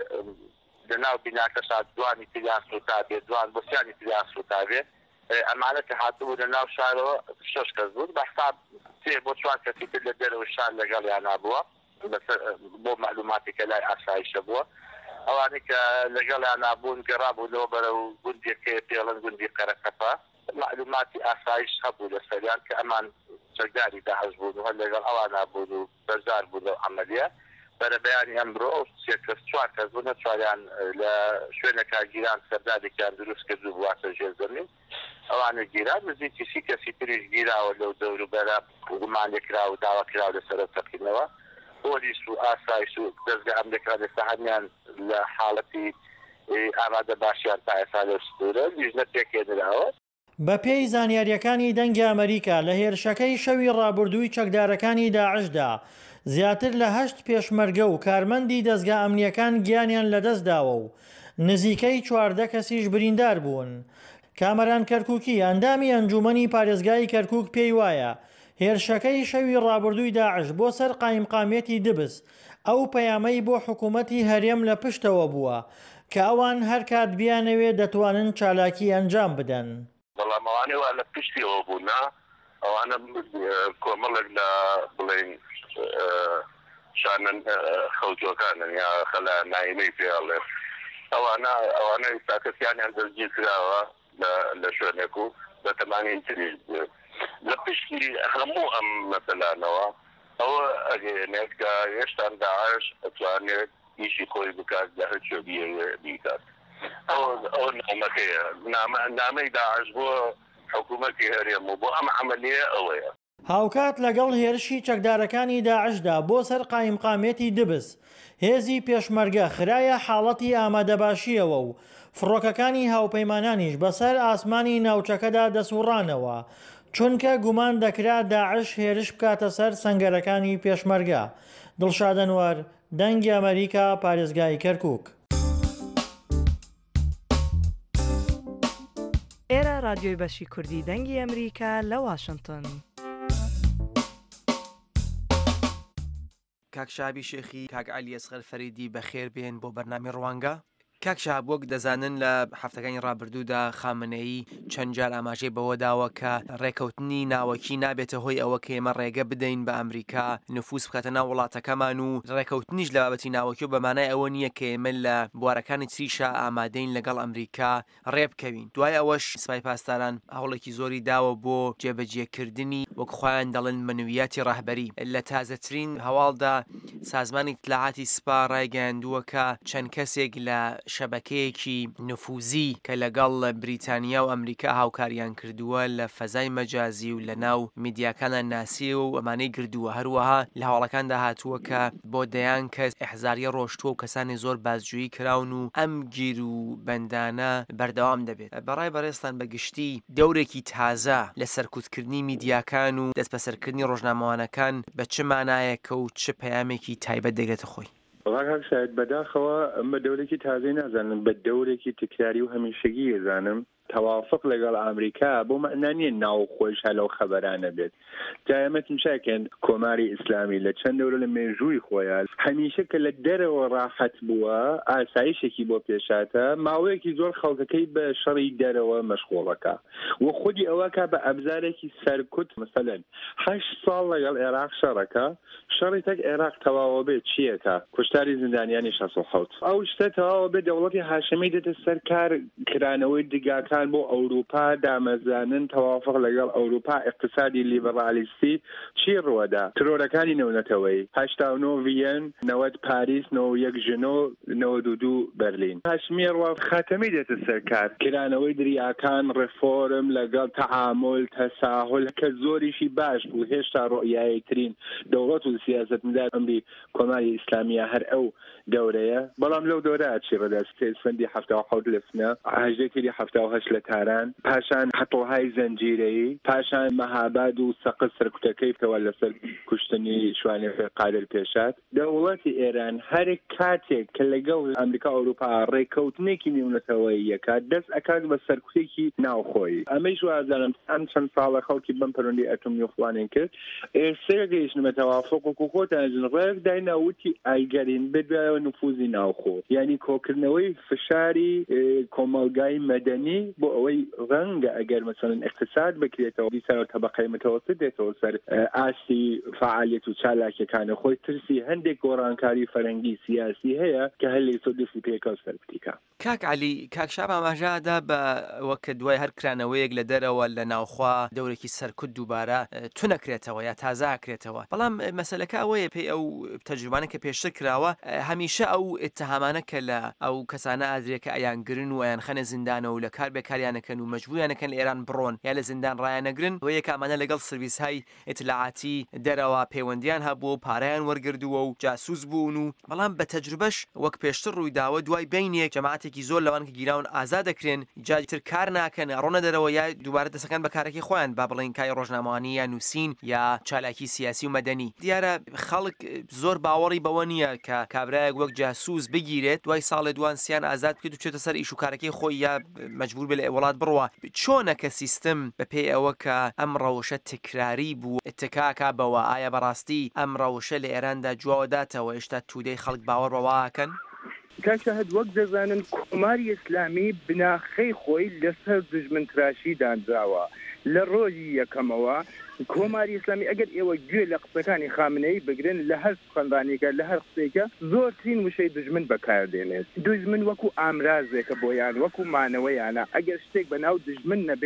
Speaker 13: لەناو بیناکە سات دوانی تریان سوتا بێ دوان بۆسیانی تریان سوتا بێ ئەمانە کە هاتبوو لە ناو شارەوە شەش کەس بوون بە حساب سێ بۆ چوار کەسی تر لە دەرەوە شار لەگەڵیان نابووە بۆ معلوماتی کە لای ئاسایشە بووە ئەوانەی کە لەگەڵیان نابوون گەڕابوونەوە بەرەو گوندێکە پێڵەن گوندی قەرەکەپە معلوماتی ئاسایش هەبوو لەسەریان کە ئەمان چەکداری داعش بوون و هەر لەگەڵ ئەوان نابوون و بەرزار بوون لەو عەمەلیە بەرە بەیانی ئەمڕۆ سێ کەس چوار کەس بوون چواریان لە شوێنێکا گیران سەردادێکیان دروست کردو بواتە ژێر زەمین ئەوانە گیران نزیکی سی کەسی تریش گیراوە لەو دەوروبەرە گومانێکرا و داواکرا و لەسەر تەقینەوە پۆلیس و ئاسایش و دەستگا ئەمریکا لێستا هەمیان لە حاڵەتی ئامادە باشیان تا ئێستا لەو ستورە لیژنە پێکێنراوە.
Speaker 12: بە پێی زانیاریەکانی دەنگی ئەمریکا لە هێرشەکەی شەوی ڕابردووی چەکدارەکانی داعشدا زیاتر لە هەشت پێشمەرگە و کارمەندی دەستگا ئەمنیەکان گیانیان لەدەستداوە و نزیکەی چواردە کەسیش بریندار بوون. کامەران کەرکووکی ئەندامی ئەنجومەنی پارێزگای کەرکووک پێی وایە هێرشەکەی شەوی ڕابردووی داعش بۆ سەر قایمقامێتی دبس ئەو پەیامەی بۆ حکوومەتی هەرێم لە پشتەوە بووە کە ئەوان هەر کات بیانەوێ دەتوانن چالاکی ئەنجام بدەن.
Speaker 13: بەڵام ئەوانەی وا لە پشتیەوە بوونا ئەوانە کۆمەڵێک لە بڵێن شانن خەوتوەکانن یا خەلا ناینەی پێڵێ ئەوانە ئەوانە ئێستا کەسیانیان دەستگیر کراوە لە شوێنێک و بەتەمانین تریش بێت لە پشتی هەموو ئەم مەسەلانەوە ئەوە ئەگەێنێت کە هێشتان داعش ئەتوانێت ئیشی خۆی بکات لە هەر جۆبیە بیکات ئەو نامەکەیە نامەی داعش بۆ حکوومەتی هەرێم و بۆ ئەم عەمەلیە ئەوەیە.
Speaker 12: هاوکات لەگەڵ هێرشی چەکدارەکانی داعشدا بۆ سەر قایمقامێتی دبس هێزی پێشمەرگە خرایە حاڵەتی ئامادەباشیەوە و فڕۆکەکانی هاوپەیمانانیش بەسەر ئاسمانی ناوچەکەدا دەسوڕانەوە چونکە گومان دەکرا داعش هێرش بکاتە سەر سەنگەرەکانی پێشمەرگە. دڵشادەنوەر، دەنگی ئەمریکا، پارێزگای کەرکووک.
Speaker 14: ئێرە رادیۆی بەشی کوردی دەنگی ئەمریکا لە واشنگتن.
Speaker 15: کاک شابی شێخی، کاک عەلی ئەسغەر فەریدی بەخێر بێن بۆ بەرنامەی ڕوانگە. کاک شاب وەک دەزانن لە هەفتەکانی ڕابردوودا خامنەیی چەند جار ئاماژەی بەوە داوە کە ڕێکەوتنی ناوەکی نابێتە هۆی ئەوە کە ئێمە ڕێگە بدەین بە ئەمریکا نفوس بکاتە ناو وڵاتەکەمان و ڕێکەوتنیش لە بابەتی ناوەکی و بەمانای ئەوە نییە کە ئێمە لە بوارەکانی تریشە ئامادەین لەگەڵ ئەمریکا ڕێبکەوین. دوای ئەوەش سوپای پاسداران هەوڵێکی زۆری داوە بۆ جێبەجێکردنی وەک خۆیان دەڵێن منویاتی ڕاهبەری. لە تازەترین هەواڵدا سازمانی اطلاعاتی سپا ڕایگەیاندووە کە چەند کەسێک لە شەبەکەیەکی نفوزی کە لەگەڵ بریتانیا و ئەمریکا هاوکاریان کردووە لە فەزای مەجازی و لە ناو میدیاکانە ناسی و ئەمانەی گردووە. هەروەها لە هەواڵەکاندا هاتووە کە بۆ دەیان کەس ئەحزاریە ڕۆشتووە و کەسانی زۆر بازجویی کراون و ئەم گیر و بەندانە بەردەوام دەبێت. بەڕای بەڕێستان بەگشتی دەورێکی تازە لە سەرکوتکردنی میدیاکان و دەستبەسەرکردنی ڕۆژنامەوانەکان بە چ مانایەکە و چ پەیامێکی تایبەت دەگرێتە خۆی؟
Speaker 16: ڕاکاک شاید بەداخەوە ئەمە دەورێکی تازەی نازانم بە دەورێکی تکراری و هەمیشەگی ێزانم توافق لەگەڵ ئەمریکا بۆ معنانیە ناوخۆش هەلەو خەبەرانە بێت. جایەمەتم چاکەن کۆماری ئیسلامی لە چەند دەورە لە مێژووی خۆیان هەمیشە کە لە دەرەوە ڕاحەت بووە ئاسایشێکی بۆ پێشاتە ماوەیەکی زۆر خەڵکەکەی بە شەڕی دەرەوە مەشغوڵەکە و خودی ئەوەکە بە ئەبزارێکی سەرکوت مثلەن هەشت ساڵ لەگەڵ عێراق شەڕەکە شەڕی تەک عێراق تەواوە بێت چیەکە کوشتاری زیندانیانی شەست و حەوت ئەو شتە تەواوە بێت دەوڵەتی هاشمی دێتە سەر کار کرانەوەی دگاکان بۆ ئەوروپا دامەزانن توافق لەگەڵ ئەوروپا اقتصادی لیبرالیستی چی ڕوەدا ترۆرەکانی نەونەتەوەی هەشتا و نۆ ڤین نەوەت پاریس نۆ یەک ژنۆ نەوە دو دوو بەرلین هاشمی ڕوا خاتەمی دێتە سەر کار کرانەوەی دریاکان ڕێفۆرم لەگەڵ تەعامل تەساهل کە زۆریشی باش بوو هێشتا ڕۆیاییترین دەوڵەت و سیاسەتمدار ئەمری کۆماری ئیسلامیە هەر ئەو دەورەیە بەڵام لەو دەورە چی ڕەدەست تێسفەندی هەفتا و حەوت لەفنە هەژدەکری هەفتا و هەشت لە تاران پاشان هەتڵهای زەنجیرەیی پاشان مەهاباد و سەقس سەرکوتەکەیتەوە لەسەر کوشتنی شوانێ قادر پێشات دەوڵەتی ئێران هەر کاتێک کە لەگەڵ ئەمریکا ئەوروپا ڕێکەوتنێکی نێونەتەوەی یەکات دەست ئەکات بە سەرکوتێکی ناوخۆی ئەمەش وازانم ئەم چەند ساڵە خەڵکی بەم پەروەندەی ئەتۆمی و فڵانێن کرد ئێستا گەیشتمە تەوافق و خۆتان ڕێک دایناوتی ئایگەرین بدوایەوە نفوزی ناوخۆ یعنی کۆکردنەوەی فشاری کۆمەلگای مەدەنی بۆ ئەوەی ڕەنگە ئەگەر مەسەڵەن اقتصاد بکرێتەوە دیسانەوە تەبەقەی متەوەسط دێتەوە سەر ئاسی فعالیت و چالاکیەکانە خۆی ترسی هەندێک گۆڕانکاری فەرەنگی سیاسی هەیە کە هەلێ سۆدفی پێکە و سەرکوتیکە.
Speaker 15: کاک عەلی کاک شاب ئاماژەدا بە وەکە دوای هەر کرانەوەیەک لە دەرەوە لە ناوخوا دەورێکی سەرکوت دووبارە تو نەکرێتەوە یا تازاکرێتەوە بەڵام مەسەلەکە ئەوەیە پێی ئەو تەجروبانە کە پێشتر کراوە هەمیشە ئەو اتهامانە کە لە ئەو کەسانە ئادرێکە ئەیانگرن و ئەیان خەنە زیندانە و لە کار بێکاریانەکەن و مەجبوریانەکەن لە ئێران بڕۆن یا لە زیندان ڕایانەگرن و یەکامانە لەگەڵ سرویسهای ئیطلاعاتی دەرەوە پەیوەندیان هەبوو پارەیان وەرگردووە و جاسوس بوون و بەڵام بە تەجروبەش وەک پێشتر ڕوویداوە دوای بینێک جەماعەتێکی زۆر لەوان کە گیراون ئازاد دەکرێن جاجتر کار ناکەن ڕۆنە دەرەوە یا دووبارە دەسەکان بە کارێکی خۆیان با بڵێن کای ڕۆژنامەوانی یا نووسین یا چالاکی سیاسی و مەدەنی دیارە خەڵک زۆر باوەڕی بەوە نییە کە کابرایەک وەک جاسوس بگیرێت دوای ساڵێ دوان سیان ئازاد بکرێت و چێتە سەر ئیش و کارەکەی خۆی یا مەجبور بێ لە وڵات بڕوە چۆنەکە سیستم بە پێی ئەوە کە ئەم ڕەوشە تکراری بوو اتکاکە بەوە ئایا بەڕاستی ئەم ڕەوشە لە ئێراندا جواوەداتەوە هێشتا توودەی خەڵک باوەڕ بەواکەن؟
Speaker 17: کاکشاهد وەک دەزانن کۆماری ئیسلامی بناخەی خۆی لەسەر دژمن تراشی دانراوە لە ڕۆژی یەکەمەوە کۆماری ئیسلامی ئەگەر ئێوە گوێ لە قسەکانی خامنەی بگرن لە هەر سخەندانێکە لە هەر قسێکە زۆرترین وشەی دژمن بەکاردێنێت دژمن وەکو ئامرازێکە بۆیان وەکو مانەوەیانە ئەگەر شتێک بە ناو دژمن نەبێت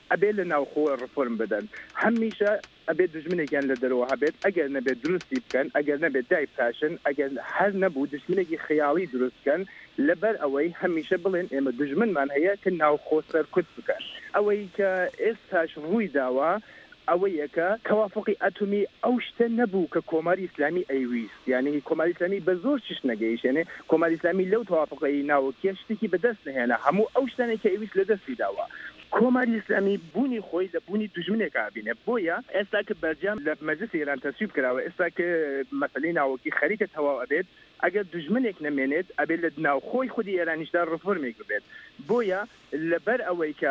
Speaker 17: ئەبێ لە ناوخۆ ڕفۆرم بدەن هەمیشە ئەبێت دژمنێکیان لە دەرەوە هەبێت ئەگەر نەبێت دروستی بکەن ئەگەر نەبێت دای بتاشن ئەگەر هەر نەبوو دژمنێکی خەیاڵی دروستکەن لەبەر ئەوەی هەمیشە بڵێن ئێمە دژمنمان هەیە کە ناوخۆ سەرکوت بکەن ئەوەی کە ئێستاش ڕووی داوە ئەوەیەکە توافقی ئەتۆمی ئەو شتە نەبوو کە کۆماری ئیسلامی ئەیویست یعنی کۆماری ئیسلامی بە زۆر چش نەگەیشتێنێ کۆماری ئیسلامی لەو توافقی ناوەکیە شتێکی بەدەست نهێنا هەموو ئەو شتانێک کە ئەویست لە دەستی داوە کۆماری ئیسلامی بوونی خۆی لە بوونی دژمنێک ئابینێ بۆیە ئێستا کە بەرجام لە مەجلس ئێران تەسویب کراوە ئێستا کە مەسەلەی ناوەکی خەریکە تەواو ئەبێت ئەگەر دژمنێک نەمێنێت ئەبێت لە ناوخۆی خودی ئێرانیشدا ڕفۆرمێک ببێت بۆیە لەبەر ئەوەی کە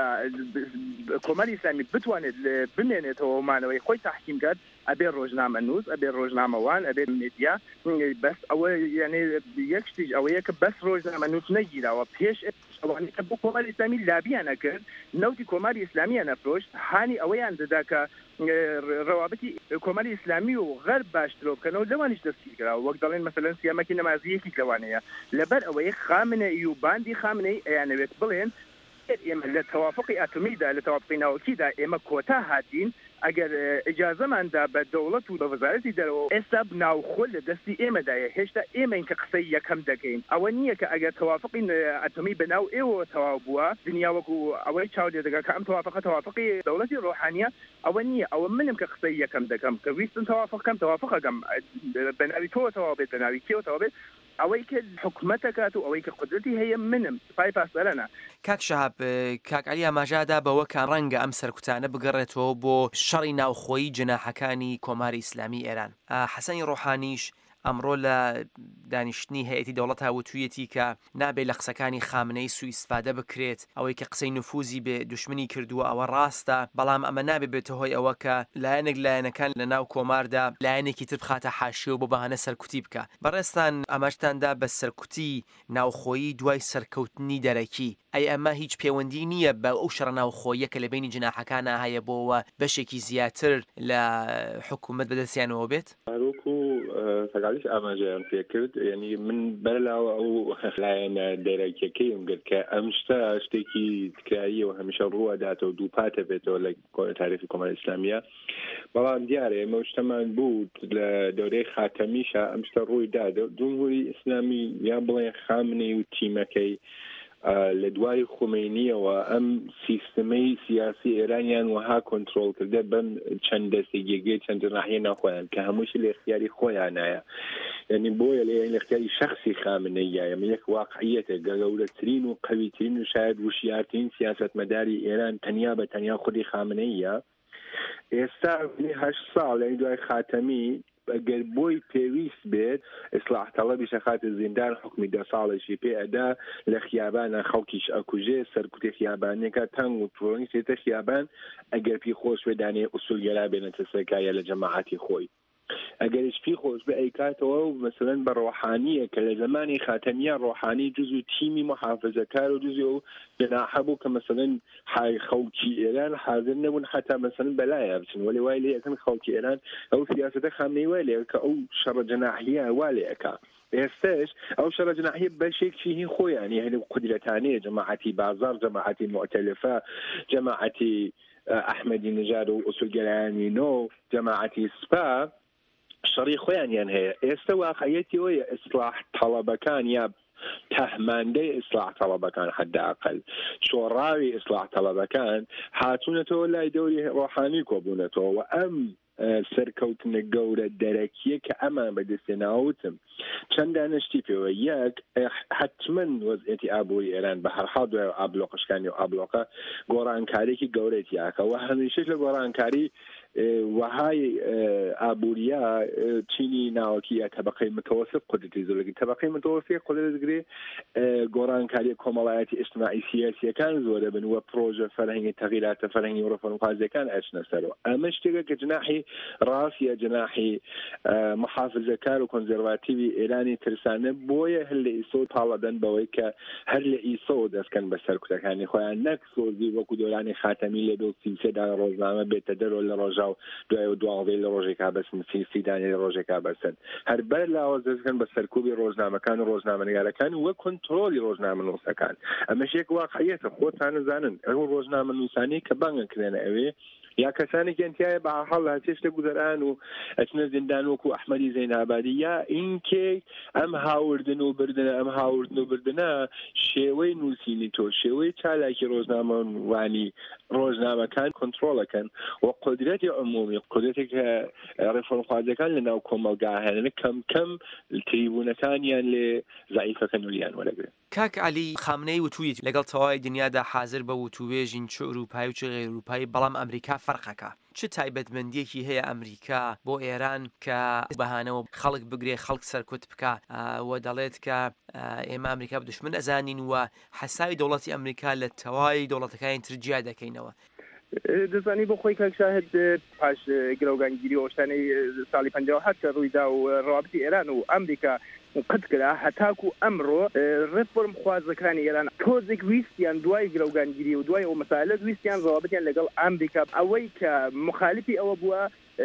Speaker 17: کۆماری ئیسلامی بتوانێت بمێنێتەوە مانەوەی خۆی تحکیم کرد ئەبێ ڕۆژنامە نووس ئەبێ ڕۆژنامەوان ئەبێ میدیا بەس ئەوە یعنی یەک شتیش ئەوەیە کە بەس ڕۆژنامە نووس نەگیراوە پێش ئەوانەی کە بۆ کۆماری ئیسلامی لابیان نەکرد نەوتی کۆماری ئیسلامیان نەفرۆشت هانی ئەوەیان دەدا کە ڕەوابەتی کۆماری ئیسلامی و غەرب باشترۆ بکەنەوە لەوانیش دەستی کراوە وەک دەڵێن مەسەلەن سیامەکی نەمازیەکی لەوانەیە لەبەر ئەوەی خامنەئی و باندی خامنەی ئەیانەوێت بڵێن ئێمە لە توافقی ئاتۆمیدا لە توافقی ناوەکیدا ئێمە کۆتا هاتین ئەگەر ئجازەماندا بە دەوڵەت و بە وەزارەتی دەرەوە ئێستا ناوخۆ لە دەستی ئێمەدایە هێشتا ئێمەین کە قسەی یەکەم دەکەین ئەوە نییە کە ئەگەر توافقی ئەتۆمی بەناو ئێوە تەواو بووە دنیا وەکو ئەوەی چاو لێ دەگا کە ئەم توافقە توافقی دەوڵەتی ڕۆحانیە ئەوە نییە ئەوە منم کە قسەی یەکەم دەکەم کە ویستم توافقەکەم توافقەکەم بەناوی تۆ تەواو بێت بەناوی کێوە تەواو بێت ئەوەی کە حکومەتەکات و ئەوەی کە قدرەتی هەیە منم سپای پاسدارانە
Speaker 15: کاک شەهاب کاک عەلی ئاماژەدا بەوە کە ڕەنگە ئەم سەرکوتانە بگەڕێتەوە بۆ شەڕی ناوخۆیی جەناحەکانی کۆماری ئیسلامی ئێران حەسەنی ڕۆحانیش ئەمڕۆ لە دانیشتنی هەیەتی دەوڵەت هاوتویەتی کە نابێت لە قسەکانی خامنەی سوئیسفادە بکرێت ئەوەی کە قسەی نفوزی بێ دوشمنی کردووە ئەوە ڕاستە بەڵام ئەمە نابێت بێتە هۆی ئەوە کە لایەنێک لایەنەکان لە ناو کۆماردا لایەنێکی تر بخاتە حاشیەوە بۆ بەهانە سەرکوتی بکە بەڕێستان ئەماشتاندا بە سەرکوتی ناوخۆیی دوای سەرکەوتنی دەرەکی ئەی ئەمە هیچ پەیوەندی نییە بە ئەو شەڕ ناوخۆیە کە لە بینی جناحەکانە هەیە بۆەوە بەشێکی زیاتر لە حکوومەت بەدەستیانەوە بێت
Speaker 16: سەگالیش ئاماژەیان پێکرد یعنی من بەرلاوە ئەو لایەنە دەرەکیەکەیم گرت کە ئەم شتە شتێکی تکراییەوە هەمیشە ڕووەداتەوە دووپاتە بێتەوە لە تاریخی کۆماری ئیسلامیە بەڵام دیارە ئێمە شتەمان بوو لە دەورەی خاتەمیشە ئەم شتە ڕووی دا جمهوری ئیسلامی یان بڵێن خامنەی و تیمەکەی لە دوای خۆمینیەوە ئەم سیستەمەی سیاسی ئێرانیان وەها کۆنتترۆل کردە بەم چەند دەستێگێگەی چەند جناحیە ناخۆیان کە هەمووشی لە اختیاری خۆیانایە یعنی بۆیە لە لە اختیاری شخصی خامنەیە من یەک واقعیەتە گەورەترین و قەویترین و شاید وشیارترین سیاستمەداری ئێران تەنیا بە تەنیا خودی خامنەیە ئێستا هەشت ساڵ لە دوای خاتەمی ئەگەر بۆی پێویست بێت ئیسلاح تەڵەبی شەخاتە زیندان حکمی دە ساڵێکی پێ ئەدا لە خیابانە خەڵکیش ئەکوژێ سەرکوتی خیابانێکە تەنگ و تۆنی سێتە خیابان ئەگەر پێی خۆش وێدانێ ئوسولگەرا بێنێتە سەرکایە لە جەماعەتی خۆی ئەگەریش پێی خۆش بە ئەیکاتەوە و مەسەلەن بە ڕۆحانیە کە لە زمانی خاتەمیە ڕۆحانی جز و تیمی محافزەکار و جزی و جناحە بوو کە مەسەلەن های خەڵکی ئێران حاضر نەبوون حتا مەسەلەن بەلایە بچن وەلی وای لێ یەکەن خەڵکی ئێران ئەو سیاسەتە خامنەی وای لێ کە ئەو شەڕە جەناحیە وا لێ ئەکا ئێستش ئەو شەڕە جەناحیە بەشێکی هی خۆیانی هەنێ قودرەتانەیە جەماعەتی بازار جەماعەتی مؤتەلفە جەماعەتی ئەحمەدی نژاد و ئوسولگەرایانی نۆ جەماعەتی سپا شەڕی خۆیانیان هەیە ئێستا واقعیەتی ئەوەیە ئیسلاح تەڵەبەکان یا تەهماندەی ئیسلاح تەڵەبەکان حداقل شۆڕاوی ئیسلاح تەڵەبەکان هاتوونەتەوە لای دەوری ڕۆحانی کۆبوونەتەوە و ئەم سەرکەوتنە گەورە دەرەکیە کە ئەمان بەدەستێناوتم چەندانە شتی پێوە یەک حتمما وەزعەتی ئابووری ئێران بە هەرحاڵ دوای ئابلۆقشکانی و ئابلۆقە گۆڕانکاریێکی گەورەی یاکە و هەمیشەش لە گۆڕانکاری وهای ئابووریا چینی ناوەکی طبقەی متوسط قدرتی زۆرگی طبقەی متوسط قدرت دەگرێ گۆڕانکاری کۆمەڵایەتی ئیجتیماعی سیاسیەکان زۆرە بن و پرۆژە فەرهەنگی تەغییراتە فەرهەنگی و ڕەفەرمخوازیەکان ئەچنە سەرەوە ئەمە شتێکە کە جناحی ڕاستیە جناحی محافزەکار و کۆنزەرواتیوی ئێرانی ترسانە بۆیە هەر لە ئیسۆ پاڵەدەن بەوەی کە هەر لە ئیسۆ دەستکەن بە سەرکوتەکانی خۆیان نەک سۆزی وەکو دۆرانی خاتەمی لە دۆ سیسێدا ڕۆژنامە بێتە دەرەوە لە ڕۆژە ڕۆژا و دوای دواڵدەی لە ڕۆژێکا بەسن فیدانی لە ڕۆژێکا بەسن هەر بەر لاوازەکەن بە سەرکوبی ڕۆژنامەکان و ڕۆژنامەنگارەکان وە کۆنتترۆلی ڕۆژنامەنووسەکان ئەمەش یەک واقعیەتە خۆتان نزانن ئەو ڕۆژنامەنووسانی کە بانگن کرێنە ئەوێ یا کەسانی گەنتیایە بە هەڵ هاتێشتە گوزەران و ئەچنە زیندان وەکو ئەحمەدی زەینابادی یا ئینکێ ئەم هاوردن و بردنە ئەم هاوردن و بردنە شێوەی نووسینی تۆ شێوەی چالاکی ڕۆژنامەوانی ڕۆژنامەکان کۆنتترۆلەکەن و قدرەتی عمومی قدرەتێک ڕێفۆرمخوازەکان لە ناو کۆمەلگا هێنن کەم کەم تریبوونەکانیان لێ زعیفەکە نوریان وەرەگرن.
Speaker 15: کاک علی خامنەی وتوویت لەگەڵ تەواوی دنیادا حاضر بە وتوبێژین چ ئەوروپای و چ غێر ئەوروپای بەڵام ئەمریکا فەرقەکە چ تایبەتمەندیەکی هەیە ئەمریکا بۆ ئێران کە بەهانەوە خەڵک بگرێ خەڵک سەرکوت بکە و دەڵێت کە ئێمە ئەمریکا بە دشمن ئەزانین و حەساوی دەوڵەتی ئەمریکا لە تەواوی دەوڵەتەکانی ترجیا دەکەینەوە.
Speaker 17: دەزانی بۆ خۆی کاک شاهد پاش گرەوگانگیری ئۆشتانەی ساڵی پەنجاو هەت کە ڕوویدا و ڕابطی ئێران و ئەمریکا قت کرا هەتاکو ئەمڕۆ ڕێفۆرم خوازەکانی ئێران تۆزێک ویستیان دوای گرەوگانگیری و دوای ئەو مەسالە ویستیان ڕابطیان لەگەڵ ئەمریکا ئەوەی کە مخالفی ئەوە بووە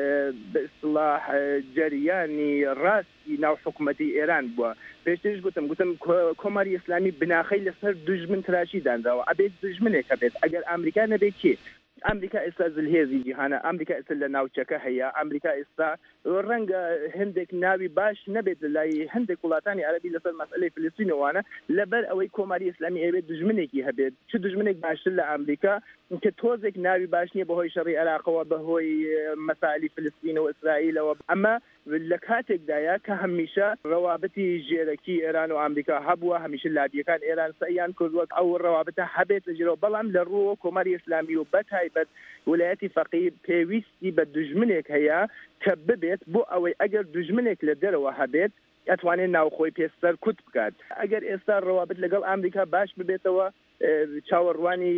Speaker 17: بە ئیصلاح جەریانی ڕاستی ناو حکوومەتی ئێران بووە. پێشترش گوتم گوتم کۆماری ئیسلامی بناخەی لەسەر دژمن تراشی دانراوە ئەبێت دژمنێک هەبێت ئەگەر ئەمریکا نەبێت کێ ئەمریکا ئێستا زلهێزی جیهانە ئەمریکا ئێستا لە ناوچەکە هەیە ئەمریکا ئێستا ڕەنگە هەندێک ناوی باش نەبێت لای هەندێک وڵاتانی عەرەبی لەسەر مەسئلەی فلستینەوانە لەبەر ئەوەی کۆماری ئیسلامی ئەوێت دژمنێکی هەبێت چ دژمنێک باشتر لە ئەمریکا کە تۆزێک ناوی باش نییە بەهۆی شەڕی عێراقەوە بەهۆی مەسائلی فلستین و ئیسرائیلەوە ئەمە لە کاتێکدایە کە هەمیشە ڕەوابەتی ژێرەکی ئێران و ئەمریکا هەبووە هەمیشە لابیەکان ئێران سەیان کردووە ئەو ڕەوابەتە هەبێت لەژێرەوە بەڵام لە ڕووە کۆماری ئیسلامی و بەتایبەت ویلایەتی فەقیه پێویستی بە دژمنێک هەیە کە ببێت بۆ ئەوەی ئەگەر دژمنێک لە دەرەوە هەبێت ئەتوانێت ناوخۆی پێستەر کوت بکات ئەگەر ئێستا ڕەوابەت لەگەڵ ئەمریکا باش ببێتەوە چاوەڕوانی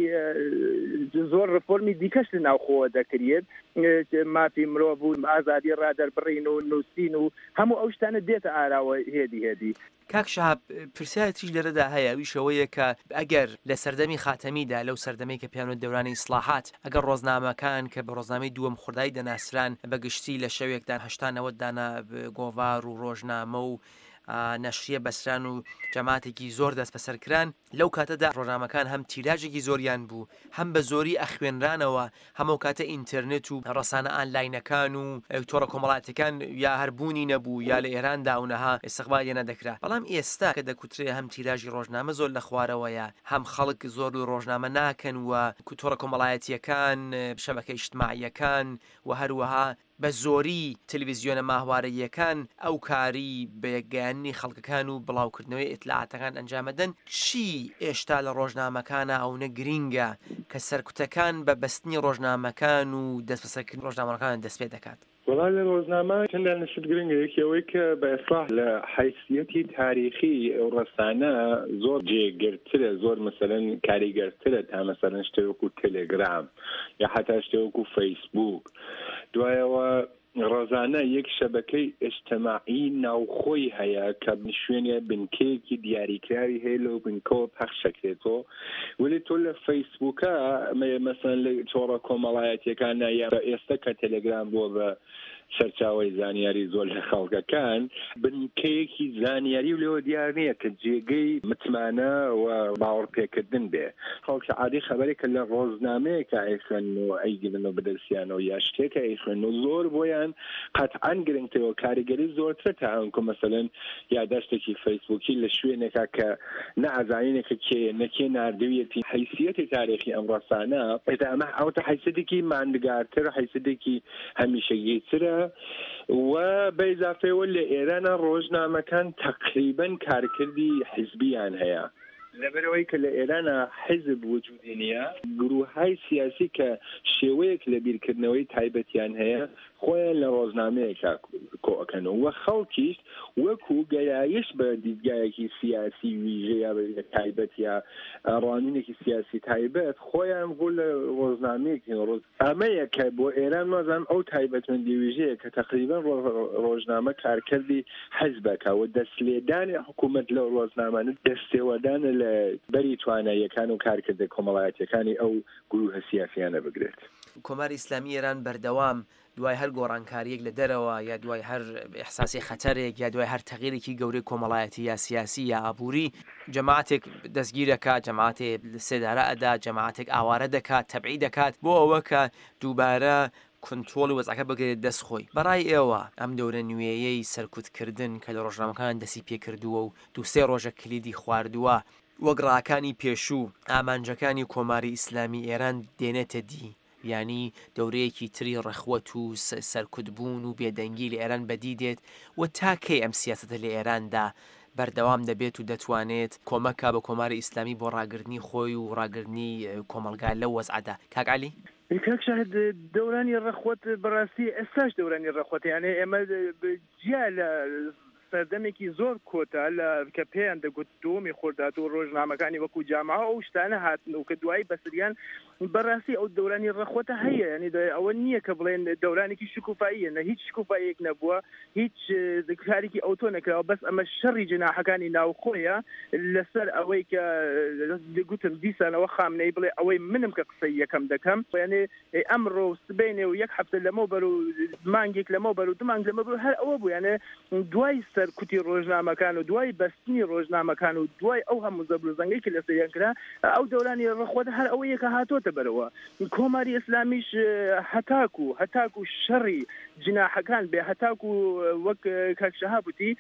Speaker 17: زۆر ڕفۆرمی دیکەش لە ناوخۆوە دەکرێت مافی مرۆڤ و ئازادی ڕادەربڕین و نووسین و هەموو ئەو شتانە دێتە ئاراوە هێدی هێدی.
Speaker 15: کاک شەهاب پرسیارێکیش لەرەدا هەیە ویشەوەیە کە ئەگەر لە سەردەمی خاتەمیدا لەو سەردەمەی کە پیانۆ دەورانی ئیسلاحات ئەگەر ڕۆژنامەکان کە بە ڕۆژنامەی دووەم خوردای دەناسران بەگشتی لە شەوێکدان هەشتانەوە دانا گۆڤار و ڕۆژنامە و نەشریە بەسران و جەماتێکی زۆر دەست بەسەرکران لەو کاتەدا ڕۆژنامەکان هەم تیراژێکی زۆریان بوو هەم بە زۆری ئەخوێنرانەوە هەموو کاتە ئینتەرنێت و ڕەسانە ئانلاینەکان و تۆڕە کۆمەڵاتەکان یا هەربوونی نەبوو یا لە ئێراندا ئەوەها ئێستەقبالی نەدەکرا بەڵام ئێستا کە دەکوترێ هەم تیراژی ڕۆژنامە زۆر لە خوارەوەیە هەم خەڵک زۆر و ڕۆژنامە ناکەن و تۆڕە کۆمەڵایەتیەکان شەبەکەی اجتماعیەکان و هەروەها بە زۆری تەلەڤیزیۆنە ماهوارەییەکان ئەو کاری بەیەکگەیاندنی خەڵکەکان و بڵاوکردنەوەی ئیتلاعاتەکان ئەنجامەدەن چی ئێشتا لە ڕۆژنامەکانە ئەوە گرینگە کە سەرکوتەکان بە بەستنی ڕۆژنامەکان و دەست بەسەرکردنی ڕۆژنامەکان دەست پێ دەکات.
Speaker 16: وەڵام لە ڕۆژنامە چەندان نشت گرنگە یەکەوەی کە بە ئیسلاح لە حیثیەتی تاریخی ئەو ڕەسانە زۆر جێگرترە زۆر مەسەلەن کاریگەرترە تا مەسەلەن شتێوەکو تەلێگرام یا حتا شتێوەکو فەیسبووک دوایەوە ڕۆژانە یەک شەبەکەی ئیجتیماعی ناوخۆی هەیە کە شوێنە بنکەیەکی دیاریکراوی هەیە لەو بنکەوە پەخشەکرێتەوە ولی تۆ لە فەیسبووکە مەسەلەن لە تۆڕە کۆمەڵایەتیەکانە یا ئێستا کە تەلەگرام بۆ بە سەرچاوی زانیاری زۆر لە خەڵکەکان بنکەیەکی زانیاری و لەوە دیار نییە کە جێگەی متمانە و باوەڕپێکردن بێ خەڵکی عادی خەبەرێک کە لە ڕۆژنامەیەکە ئەیخوێن و ئەیگرن و بەدەستیانەوە یا شتێکە ئەیخوێن و زۆر بۆیان قەتعەن گرنگتەوە کاریگەری زۆرترە تا ئەوکە مەسەلەن یادەشتێکی فەیسبووکی لە شوێنێکە کە نەعەزانینێکە کێ نەکێ ناردویەتی حیثیەتی تاریخی ئەم ڕەسانە ئەمە ئەوتە حیثیەتێکی ماندگارتر حیثیەتێکی هەمیشەگیترە و بە ئیزافەوە لە ئێرانە ڕۆژنامەکان تەقریبەن کارکردی حیزبیان هەیە لەبەرەوەی کە لە ئێرانە حیزب وجودی نییە گروههای سیاسی کە شێوەیەک لە بیرکردنەوەی تایبەتیان هەیە خۆیان لە ڕۆژنامەیەکە کۆەکەنەوە و خەڵکیش وەکو گەیایش بە دیدگایەکی سیاسی ویژە یا تایبەت یا ڕوانینێکی سیاسی تایبەت خۆیان بۆ لە ڕۆژنامەیەکی ڕۆژ ئەمەیە کە بۆ ئێران وازان ئەو تایبەتمەندی ویژەیە کە تقریبان ڕۆژنامە کارکردی حیزبەکە و دەستلێدانی حکوومەت لە ڕۆژنامانە دەستێوەدانە لە بەری تواناییەکان و کارکردە کۆمەڵایەتیەکانی ئەو گروهە سیاسیانە بگرێت.
Speaker 15: کۆماری ئیسلامی ئێران بەردەوام دوای هەر گۆڕانکاریەک لە دەرەوە یا دوای هەر ئیحساسی خەتەرێک یا دوای هەر تەغییرێکی گەورەی کۆمەڵایەتی یا سیاسی یا ئابووری جەماعەتێک دەستگیر دەکات، جەماعەتێک سێدارە ئەدا، جەماعەتێک ئاوارە دەکات، تەبعی دەکات بۆ ئەوە کە دووبارە کنترۆڵ وەزعەکە بگرێت دەستخۆی. بەڕای ئێوە ئەم دەورە نوێیەی سەرکوتکردن کە لە ڕۆژنامەکان دەسی پێکردووە و دوو سێ ڕۆژە کلیدی خواردووە وەک ڕاکانی پێشوو ئامانجەکانی کۆماری ئیسلامی ئێران دێنێتە دی، یعنی دەورەیەکی تری ڕەخوەت و سەرکوتبوون و بێدەنگی لە ئێران بەدی دێت و تاکەی ئەم سیاسەتە لە ئێراندا بەردەوام دەبێت و دەتوانێت کۆمەکە بە کۆماری ئیسلامی بۆ ڕاگررتنی خۆی و ڕاگررتنی کۆمەلگا لەو وەزعەدا. کاک عەلی
Speaker 17: کاک شاهد دەورانی ڕەخوەت بەڕاستی ئێستاش دەورانی ڕەخوەت، یانێ ئێمە جیا لە سەردەمێکی زۆر کۆتا لە کە پێیان دەگوت دومی خۆردات و ڕۆژنامەکانی وەکو جامعە ئەو شتانە هاتن و کە دوایی بەسریان بەڕاستی ئەو دەورانی ڕەخوەتە هەیە، ینی ئەوە نییە کە بڵێن دەورانێکی شکوفاییە، نە هیچ شکوفاییەک نەبووە، هیچ کارێکی ئەوتۆ نەکراوە، بەس ئەمە شەڕی جناحەکانی ناوخۆیە لەسەر ئەوەی کە گوتم دیسانەوە خامنەی بڵێ ئەوەی منم کە قسەی یەکەم دەکەم، یانێ ئەمڕۆ سبەینێ و یەک هەفتە لەمە بەر و مانگێک لەمە بەر و دو مانگ لەمە بەر هەر ئەوە بوو، یانێ دوای سەرکوتی ڕۆژنامەکان و دوای بەستنی ڕۆژنامەکان و دوای ئەو هەموو زەبرزەنگەی کە لەسەریان کرا ئەو دەورانی ڕەخوەت هەر ئەوەیە کە هاتۆتە بەرەوە. کۆماری ئیسلامیش هەتاکو هەتاکو شەڕی جناحەکان بێ، هەتاکو وەک کاک شەهابوتی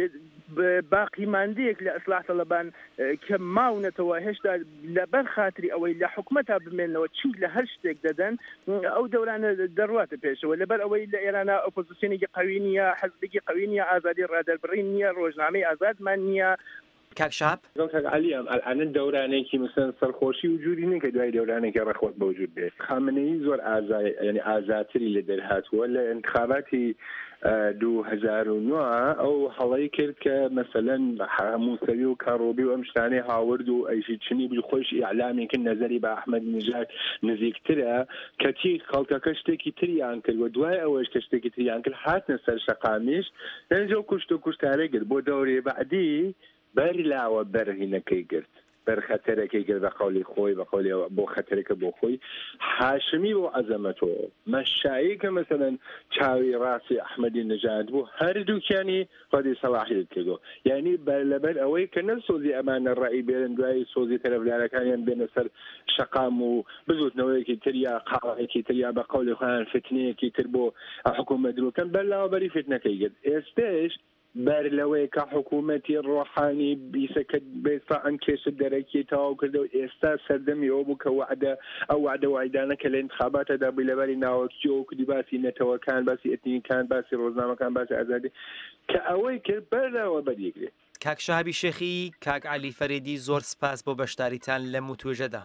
Speaker 17: باقی ماندەیەک لە ئیسلاح تەڵەبان کە ماونەتەوە هێشتا لەبەر خاتری ئەوەی لە حکومەتا بمێنەوە چنگ لە هەر شتێک دەدەن، ئەو دەورانە دەڕواتە پێشەوە لەبەر ئەوەی لە ئێرانە ئۆپۆزیسیۆنێکی قەوی نییە، حەزبێکی قەوی نییە، ئازادی ڕادەربڕین نییە، ڕۆژنامەی ئازادمان نییە.
Speaker 15: کاک شاب
Speaker 16: عەلی ئەلان دەورانێکی مثلەن سەرخۆشی وجودی نیە کە دوای دەورانێکی ڕەخوەت بەوجود بێت. خامنەیی زۆر ئازای ینی ئازاتری لە دەرهاتووە لە انتخاباتی دوو هەزار و نۆ ئەو هەڵەی کرد کە مەسەلەن هەموو سەوی و کاڕۆبی و ئەم شتانەی هاورد و ئەیژی چنی بوو خۆش ئیعلامی کرد نەزەری بە ئەحمەدی نژاد نزیکترە کەچی خەڵکەکە شتێکی تریان کرد و دوای ئەوەش کە شتێکی تریان کرد هاتنە سەر شەقامیش لەنجەو کوشت و کوشتارەی کرد بۆ دەورێ بەعدی بەر لاوە بەرهینەکەی گرت، بەر خەتەرەکەی کرد بە قەولی خۆی بە قەولی بۆ خەتەرەکە بۆ خۆی حاشمی بۆ عەزەمەتەوە مەشایی کە مەسەلەن چاوی ڕاستی ئەحمەدی نژاد بوو هەردووکیانی ڕەدی سەلاحیت کردو، یعنی لەبەر ئەوەی کە نەسۆزی ئەمانە ڕای بێرن دوای سۆزی تەرەفدارەکانیان بێنە سەر شەقام و بزوتنەوەیەکی تریا قاڵەیەکی تریا بە قەولی خۆیان فتنەیەکی تر بۆ حکوومەت دروکەن بەرلاوەبەری فتنەکەی کرد. ئێستش بەر لەوەی کە حکوومەتی ڕۆحانی بیسەکە بێستا ئەم کێشە دەرەکی تەواو کردەوە ئێستا سەردەمی ئەوە بوو کە وعدە ئەو وعدە وعیدانە کە لە انتخاباتەدا بووی لەبەری ناوەکیەوە کردی باسی نەتەوەکان باسی ئەتنیکان باسی ڕۆژنامەکان باسی ئازادی کە ئەوەی کرد بەرلاوە بەریەگرێت.
Speaker 15: کاک شەهابی شێخی، کاک عەلی فەریدی زۆر سپاس بۆ بەشداریتان لەم وتوێژەدا.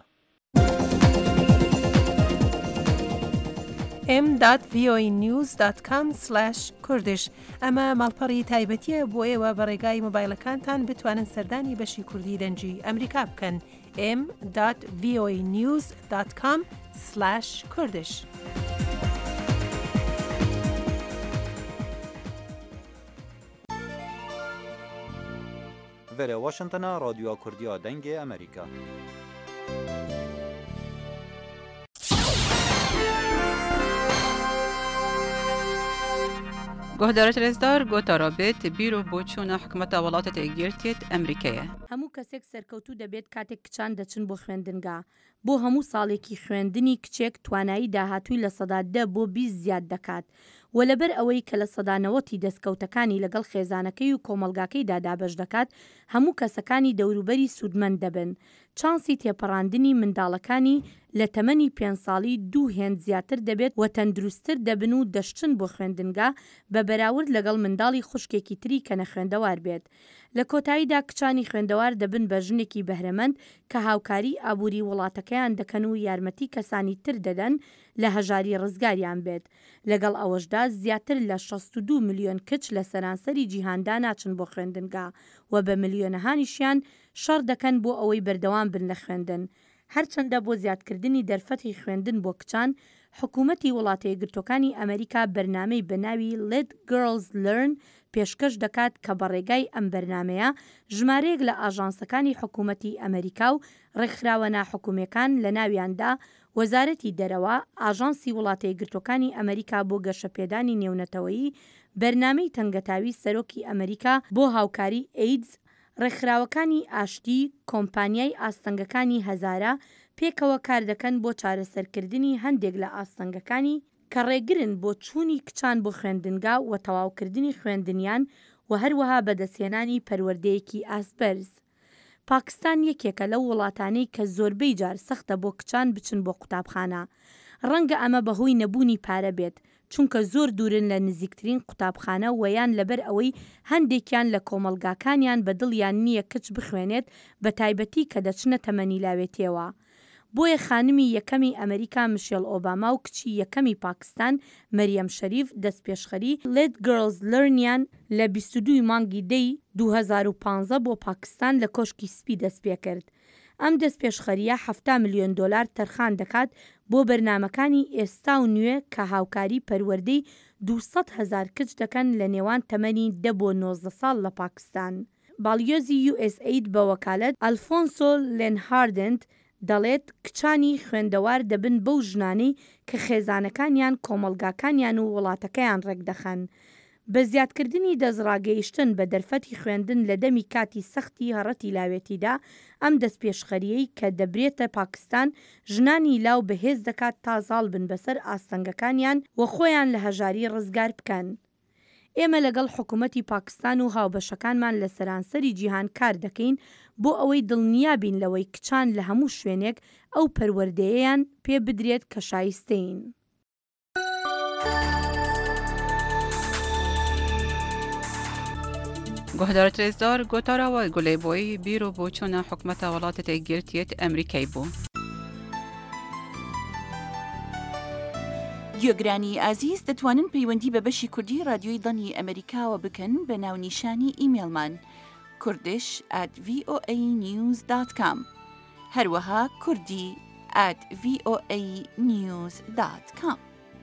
Speaker 18: ام دات وی او ای نیوز دات کام سلاش کوردش ئەمە ماڵپەڕی تایبەتیە بۆ ئێوە بە ڕێگای مۆبایلەکانتان بتوانن سەردانی بەشی کوردی دەنجی ئەمریکا بکەن. ام دات وی او ای نیوز دات کام سلاش کوردش.
Speaker 3: وەرە واشنگتنە رادیۆ کوردیا دەنگی ئەمریکا.
Speaker 19: گۆهدارە رێزدار گۆتا ڕابێت بیرۆ بۆ چوونە حکومەتە وڵاتە تێگیرتێت ئەمریکایە.
Speaker 20: هەموو کەسێک سەرکەوتوو دەبێت کاتێک کچان دەچن بۆ خوێندنگا. بۆ هەموو ساڵێکی خوێندنی کچێک توانایی داهاتووی لە سەدا دە بۆ بیست زیاد دەکات. و لەبەر ئەوەی کە لە سەدانەوەتی دەستکەوتەکانی لەگەڵ خێزانەکەی و کۆمەلگاکەیدا دابەش دەکات، هەموو کەسەکانی دەوروبەری سوودمەند دەبن. چانسی تێپەڕاندنی منداڵەکانی لە تەمەنی پێنج ساڵی دوو هێند زیاتر دەبێت و تەندروستتر دەبن و دەشتن بۆ خوێندنگا بە بەراورد لەگەڵ منداڵی خوشکێکی تری کە نەخوێندەوار بێت. لە کۆتاییدا کچانی خوێندەوار دەبن بە ژنێکی بەهرەمەند کە هاوکاری ئابووری وڵاتەکەیان دەکەن و یارمەتی کەسانی تر دەدەن لە هەژاری ڕزگاریان بێت. لەگەڵ ئەوەشدا زیاتر لە شەست و دوو ملیۆن کچ لە سەرانسەری جیهاندا ناچن بۆ خوێندنگا و بە ملیۆنەهانیشیان شەڕ دەکەن بۆ ئەوەی بەردەوام بن لە خوێندن. هەرچەندە بۆ زیادکردنی دەرفەتی خوێندن بۆ کچان، حکوومەتی وڵاتە یەکگرتوەکانی ئەمریکا بەرنامەی بەناوی Let Girls Learn پێشکەش دەکات کە بەڕێگای ئەم بەرنمەیە ژمارەیەک لە ئاژانسەکانی حکوومەتی ئەمریکا و ڕێکخراوە ناحکوومیەکان لە ناویاندا وەزارەتی دەرەوە، ئاژانسی وڵاتە یەکگرتوەکانی ئەمریکا بۆ گەشەپێدانی نێونەتەوەیی، بەرنامەی تەنگەتاوی سەرۆکی ئەمریکا بۆ هاوکاری ئەیدز، ڕێکخراوەکانی ئاشتی، کۆمپانیای ئاستەنگەکانی هەزارە پێکەوە کار دەکەن بۆ چارەسەرکردنی هەندێک لە ئاستەنگەکانی کە ڕێگرن بۆ چوونی کچان بۆ خوێندنگا و تەواوکردنی خوێندنیان و هەروەها بەدەستهێنانی پەروەردەیەکی ئاسبەرز. پاکستان یەکێکە لەو وڵاتانەی کە زۆربەی جار سەختە بۆ کچان بچن بۆ قوتابخانە. ڕەنگە ئەمە بەهۆی نەبوونی پارە بێت، چونکە زۆر دوورن لە نزیکترین قوتابخانە ویان لەبەر ئەوەی هەندێکیان لە کۆمەلگاکانیان بەدڵیان نییە کچ بخوێنێت، بە تایبەتی کە دەچنە تەمەنی لاوێتیەوە. بۆیە خانمی یەکەمی ئەمریکا میشێل ئۆباما و کچی یەکەمی پاکستان مەریەم شەریف دەستپێشخەری Let Girls Learnیان لە بیست و دوو مانگی دەی دوو هەزار و پانزە بۆ پاکستان لە کۆشکی سپی دەست پێ کرد. ئەم دەستپێشخەریە هەفتا ملیۆن دۆلار تەرخان دەکات بۆ بەرنمەکانی ئێستا و نوێ کە هاوکاری پەروەردەی دووسەد هەزار کچ دەکەن لە نێوان تەمەنی دە بۆ نۆزدە ساڵ لە پاکستان. باڵیۆزی یو ئێس ئەید بە وەکالەت ئەلفۆنسۆ لێنهاردنت دەڵێت کچانی خوێندەوار دەبن بەو ژنانەی کە خێزانەکانیان کۆمەلگاکانیان و وڵاتەکەیان ڕێک دەخەن. بە زیادکردنی دەستڕاگەیشتن بە دەرفەتی خوێندن لە دەمی کاتی سەختی هەڕەتی لاوێتیدا، ئەم دەستپێشخەریەی کە دەبرێتە پاکستان ژنانی لاو بەهێز دەکات تا زاڵ بن بەسەر ئاستەنگەکانیان و خۆیان لە هەژاری ڕزگار بکەن. ئێمە لەگەڵ حکوومەتی پاکستان و هاوبەشەکانمان لە سەرانسەری جیهان کار دەکەین بۆ ئەوەی دڵنیابین لەوەی کچان لە هەموو شوێنێک ئەو پەروەردەیەیان پێ بدرێت کە شایستەین.
Speaker 19: گۆهدارە ڕێزدار گۆتاراوە گولێبۆی بیرۆ بۆ چۆنە حکومەتە وڵاتە تێگرتیێت ئەمریکای بوو.
Speaker 21: گوێگرانی ئازیز دەتوانن پەیوەندی بە بەشی کوردی رادیۆی دڵنی ئەمریکاوە بکەن بە ناونیشانی ئیمێلمان کوردش at v o a news dot com هەروەها کوردی at v o a news dot com.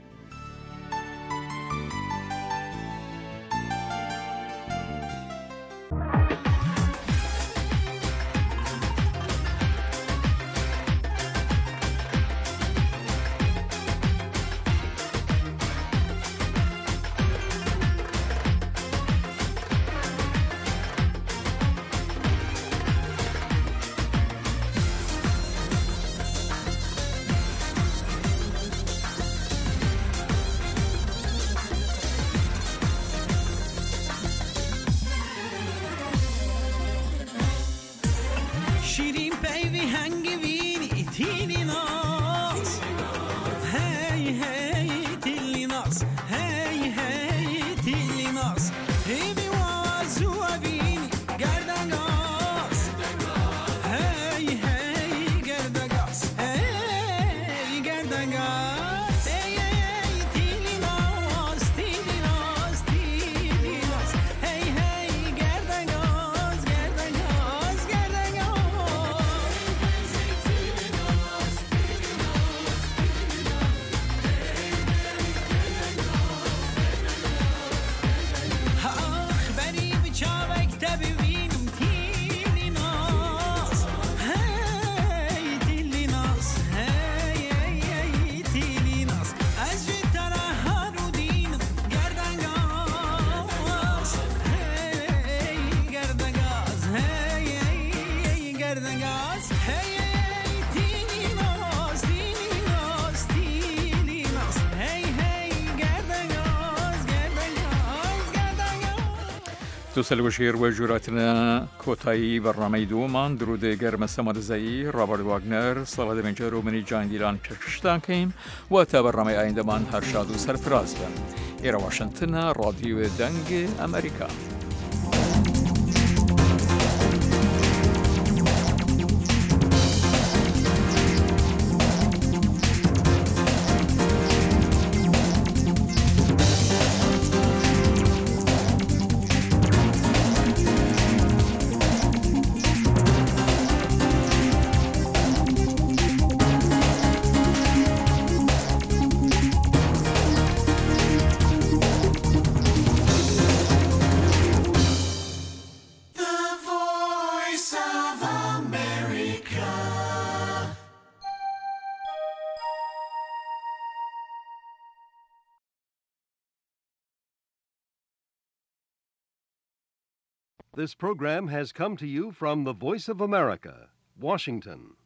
Speaker 2: دووسەلوەژێر وە ژووراتنە کۆتایی بەڕامەی دووەمان درودێ گەرمە سەمەرزایی ڕابرد واگنەر سەڵە دەمێنجەر و منی جاندیلان پێشتانکەین و تا بەڕامەی ئایندەمان هەرشاد و سەرفراز بن. ئێرە واشنگتنە ڕادیۆ دەنگی ئەمریکا.
Speaker 4: This program has come to you from the Voice of America, Washington.